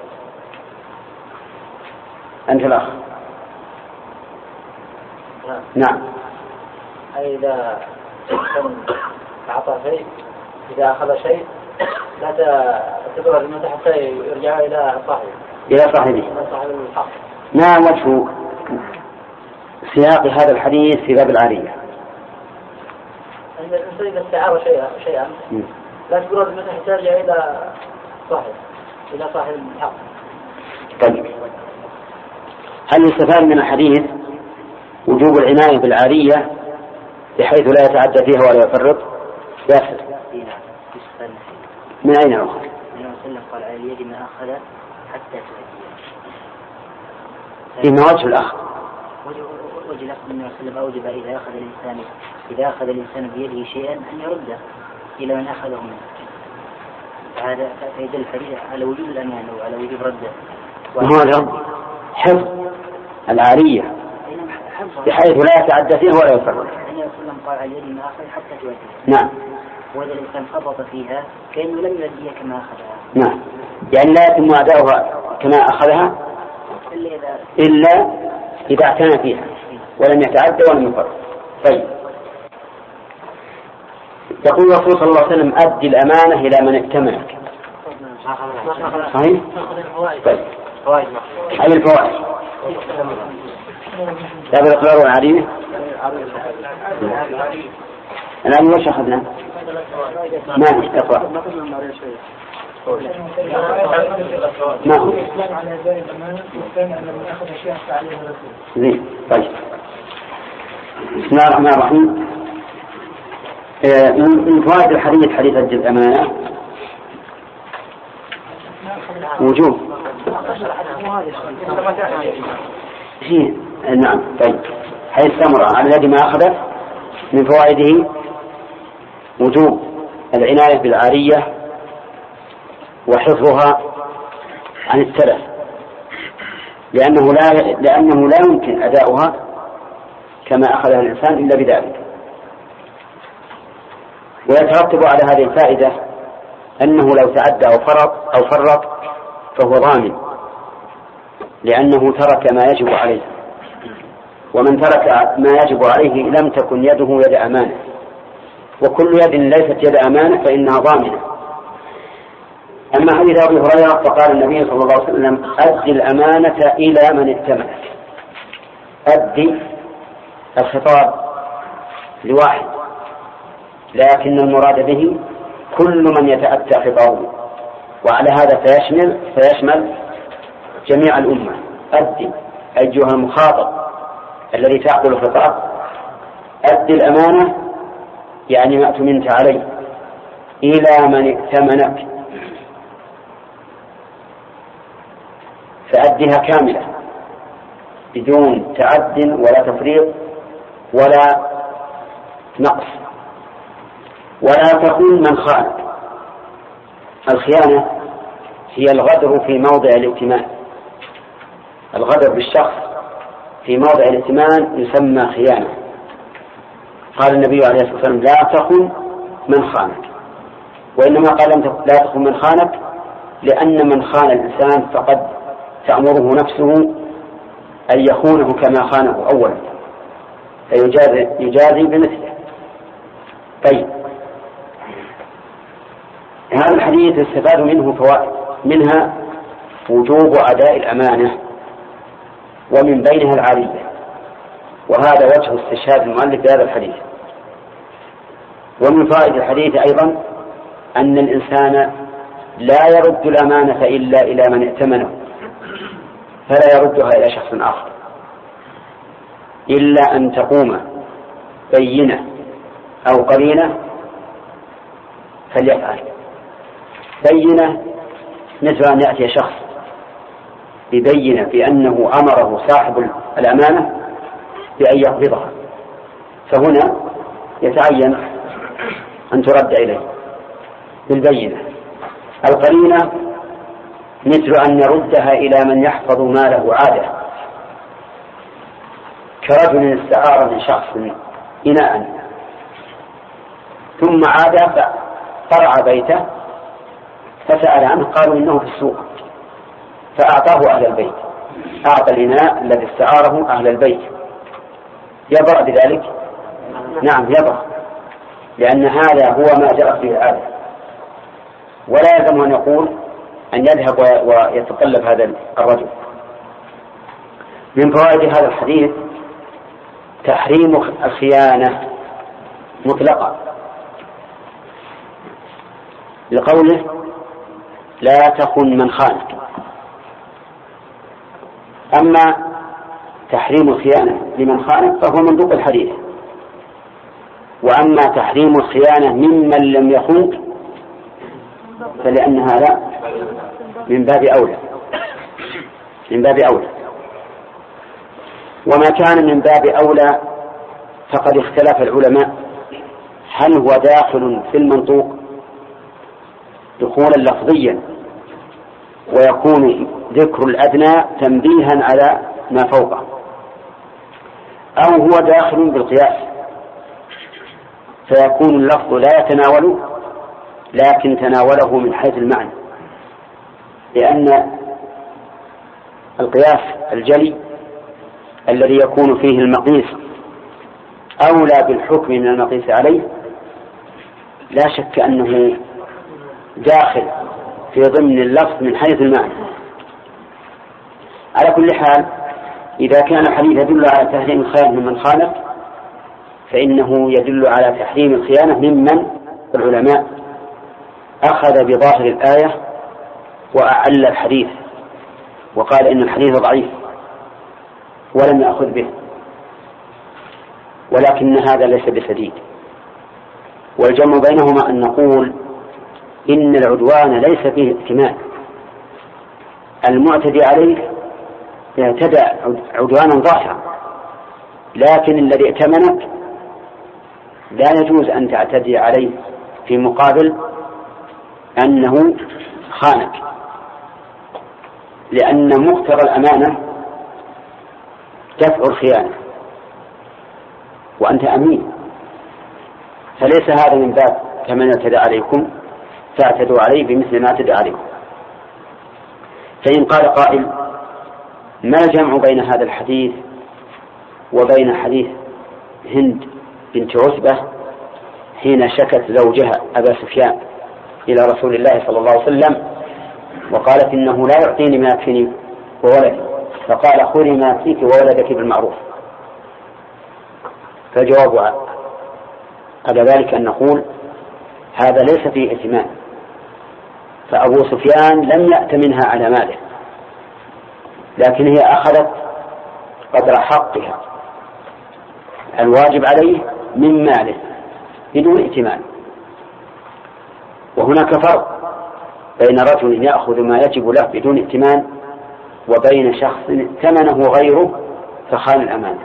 أنت الأخ. نعم. أي إذا أعطى شيء إذا أخذ شيء لا تبرر المتى حتى يرجع إلى صاحبه. إلى صاحبه. ما وجه سياق هذا الحديث في باب العارية؟ الإنسان إذا استعار شيئا شيئا لا تبرر المتى حتى يرجع إلى صاحبه إلى صاحب الحق. طيب هل يستفاد من الحديث وجوب العناية بالعارية بحيث لا يتعدى فيها ولا يفرط؟ ياسر. من أين أخذ؟ النبي صلى قال على اليد ما أخذ حتى تؤديه. فيما وجه الأخذ؟ وجه الأخذ النبي صلى الله عليه وسلم أوجب إذا أخذ الإنسان إذا أخذ الإنسان بيده شيئا أن يرده إلى من أخذه منه. هذا فيدل الحديث على وجوب الأمان وعلى وجوب رده. وهو الرد حفظ العارية بحيث لا يتعدى فيها ولا يفرط. النبي صلى الله عليه وسلم قال على اليد ما أخذ حتى تؤديه. نعم. وإذا الإنسان فرط فيها كأنه لم يؤديها كما أخذها. نعم يعني لا يتم أداؤها كما أخذها إلا إذا اعتنى فيها ولم يتعدى ولم يفرط. طيب يقول الرسول صلى الله عليه وسلم أدي الأمانة إلى من ائتمنك. صحيح؟ طيب أي الفوائد؟ باب الإقرار والعارية. الآن وش أخذنا؟ ما هي اقرأ. ما هو؟ زين. طيب بسم الله الرحمن الرحيم. من فوائد الحديث حديث أدي الأمانة وجوب. نعم. طيب حديث سمرة على الذي ما أخذت من فوائده وجوب العناية بالعارية وحفظها عن التلف، لأنه لا لأنه لا يمكن أداؤها كما أخذها الإنسان إلا بذلك. ويترتب على هذه الفائدة أنه لو تعدى أو فرط أو فرط فهو ضامن، لأنه ترك ما يجب عليه، ومن ترك ما يجب عليه لم تكن يده يد أمانة، وكل يد ليست يد أمانة فإنها ضامنة. أما حديث أبي هريرة فقال النبي صلى الله عليه وسلم أدي الأمانة إلى من ائتمنك. أدي الخطاب لواحد، لكن المراد به كل من يتأتى خطابه، وعلى هذا فيشمل فيشمل جميع الأمة. أدي أيها المخاطب الذي تعقل الخطاب، أدي الأمانة يعني ما أتمنت عليه إلى من ائتمنك، فأدها كاملة بدون تعد ولا تفريط ولا نقص، ولا تكون من خان. الخيانة هي الغدر في موضع الائتمان، الغدر بالشخص في موضع الائتمان يسمى خيانة. قال النبي عليه الصلاة والسلام لا تخن من خانك، وإنما قال لا تخن من خانك لأن من خان الإنسان فقد تأمره نفسه أن يخونه كما خانه أولا فيجازي يجازي بمثله. طيب، هذا الحديث استفاد منه فوائد، منها وجوب أداء الأمانة ومن بينها العارية، وهذا وجه استشهاد المؤلف بهذا الحديث. ومن فائدة الحديث أيضا أن الإنسان لا يرد الأمانة إلا إلى من ائتمنه، فلا يردها إلى شخص آخر إلا أن تقوم بينة أو قرينة فليفعل. بينة مثل أن يأتي شخص ببينة بأنه أمره صاحب الأمانة بأن يقبضها، فهنا يتعين أن ترد إليه بالبينة. القرينة مثل أن يردها إلى من يحفظ ماله عادة، كرجل استعار من شخص إناء ثم عاد فقرع بيته فسأل عنه، قالوا إنه في السوق، فأعطاه أهل البيت، أعطى الإناء الذي استعاره أهل البيت، يبرأ بذلك؟ نعم يبرأ، لأن هذا هو ما جرت به العادة، ولا يلزم أن يقول أن يذهب ويتطلب هذا الرجل. من فوائد هذا الحديث تحريم الخيانة مطلقا، لقوله لا تخن من خانك. أما تحريم الخيانة لمن خانك فهو منطوق الحديث، وأما تحريم الخيانة ممن لم يخنك فلأن هذا من باب أولى من باب أولى وما كان من باب أولى فقد اختلف العلماء هل هو داخل في المنطوق دخولا لفظيا ويكون ذكر الأدنى تنبيها على ما فوقه، أو هو داخل بالقياس فيكون اللفظ لا يتناوله لكن تناوله من حيث المعنى، لأن القياس الجلي الذي يكون فيه المقيس أولى بالحكم من المقيس عليه لا شك أنه داخل في ضمن اللفظ من حيث المعنى. على كل حال إذا كان الحديث يدل على تحريم الخيانة ممن خالف فإنه يدل على تحريم الخيانة ممن العلماء أخذ بظاهر الآية وأعل الحديث وقال إن الحديث ضعيف ولم يأخذ به، ولكن هذا ليس بسديد. والجمع بينهما أن نقول إن العدوان ليس فيه ائتمان، المعتدي عليه يعتدى عدوانا ظاهرا، لكن الذي ائتمنك لا يجوز أن تعتدي عليه في مقابل أنه خانك، لأن مقتضى الأمانة دفع الخيانة وأنت أمين، فليس هذا من باب كمن اعتدى عليكم فاعتدوا عليه بمثل ما اعتدى عليكم. فإن قال قائل ما الجمع بين هذا الحديث وبين حديث هند بنت عتبة حين شكت زوجها أبا سفيان إلى رسول الله صلى الله عليه وسلم وقالت إنه لا يعطيني ما يكفيني وولدي، فقال خذي ما يكفيك وولدك بالمعروف. فالجواب على ذلك أن نقول هذا ليس فيه ائتمان، فأبو سفيان لم يأت منها على ماله، لكن هي أخذت قدر حقها الواجب عليه من ماله بدون ائتمان. وهناك فرق بين رجل يأخذ ما يجب له بدون ائتمان وبين شخص ائتمنه غيره فخان الأمانة.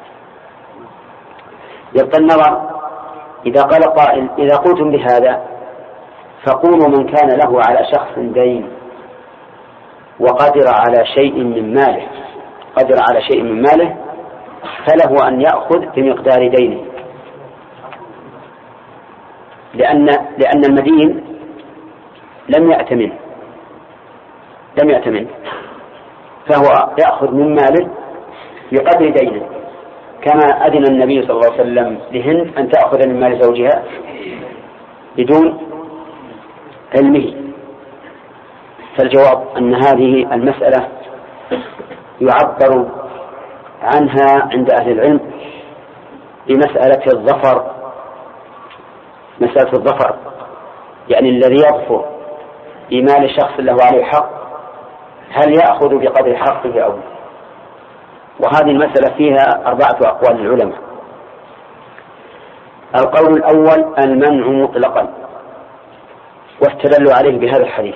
يبقى النظر إذا قال قائل إذا قلتم بهذا فقولوا من كان له على شخص دين وقدر على شيء من ماله قدر على شيء من ماله فله أن يأخذ بمقدار دينه، لأن لأن المدين لم يأتمن لم يأتمن فهو يأخذ من ماله بقدر دينه، كما أذن النبي صلى الله عليه وسلم لهند أن تأخذ من مال زوجها بدون علمه. فالجواب أن هذه المسألة يعبر عنها عند أهل العلم بمسألة الظفر، مسألة الظفر يعني الذي يظفر بمال الشخص له عليه حق هل يأخذ بقدر حقه أو لا. وهذه المسألة فيها أربعة أقوال للعلماء. القول الأول المنع مطلقا واستدلوا عليه بهذا الحديث.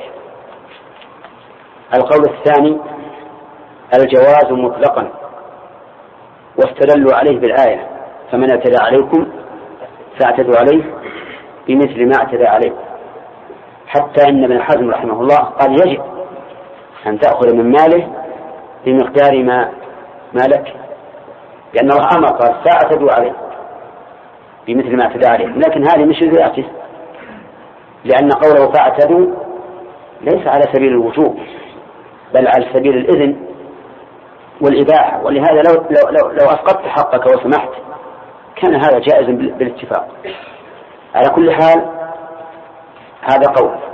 القول الثاني الجواز مطلقا واستدلوا عليه بالآية فمن اعتدى عليكم فاعتدوا عليه بمثل ما اعتدى عليكم، حتى إن ابن حزم رحمه الله قال يجب أن تأخذ من ماله بمقدار ما مالك، لأن الله أمر قال فاعتدوا عليه بمثل ما اعتدى عليه، لكن هذه مش ذاته، لأن قوله فاعتدوا ليس على سبيل الوجوب بل على سبيل الإذن والإباحة، ولهذا لو, لو, لو, لو أسقطت حقك وسمحت كان هذا جائز بالاتفاق. على كل حال هذا قول.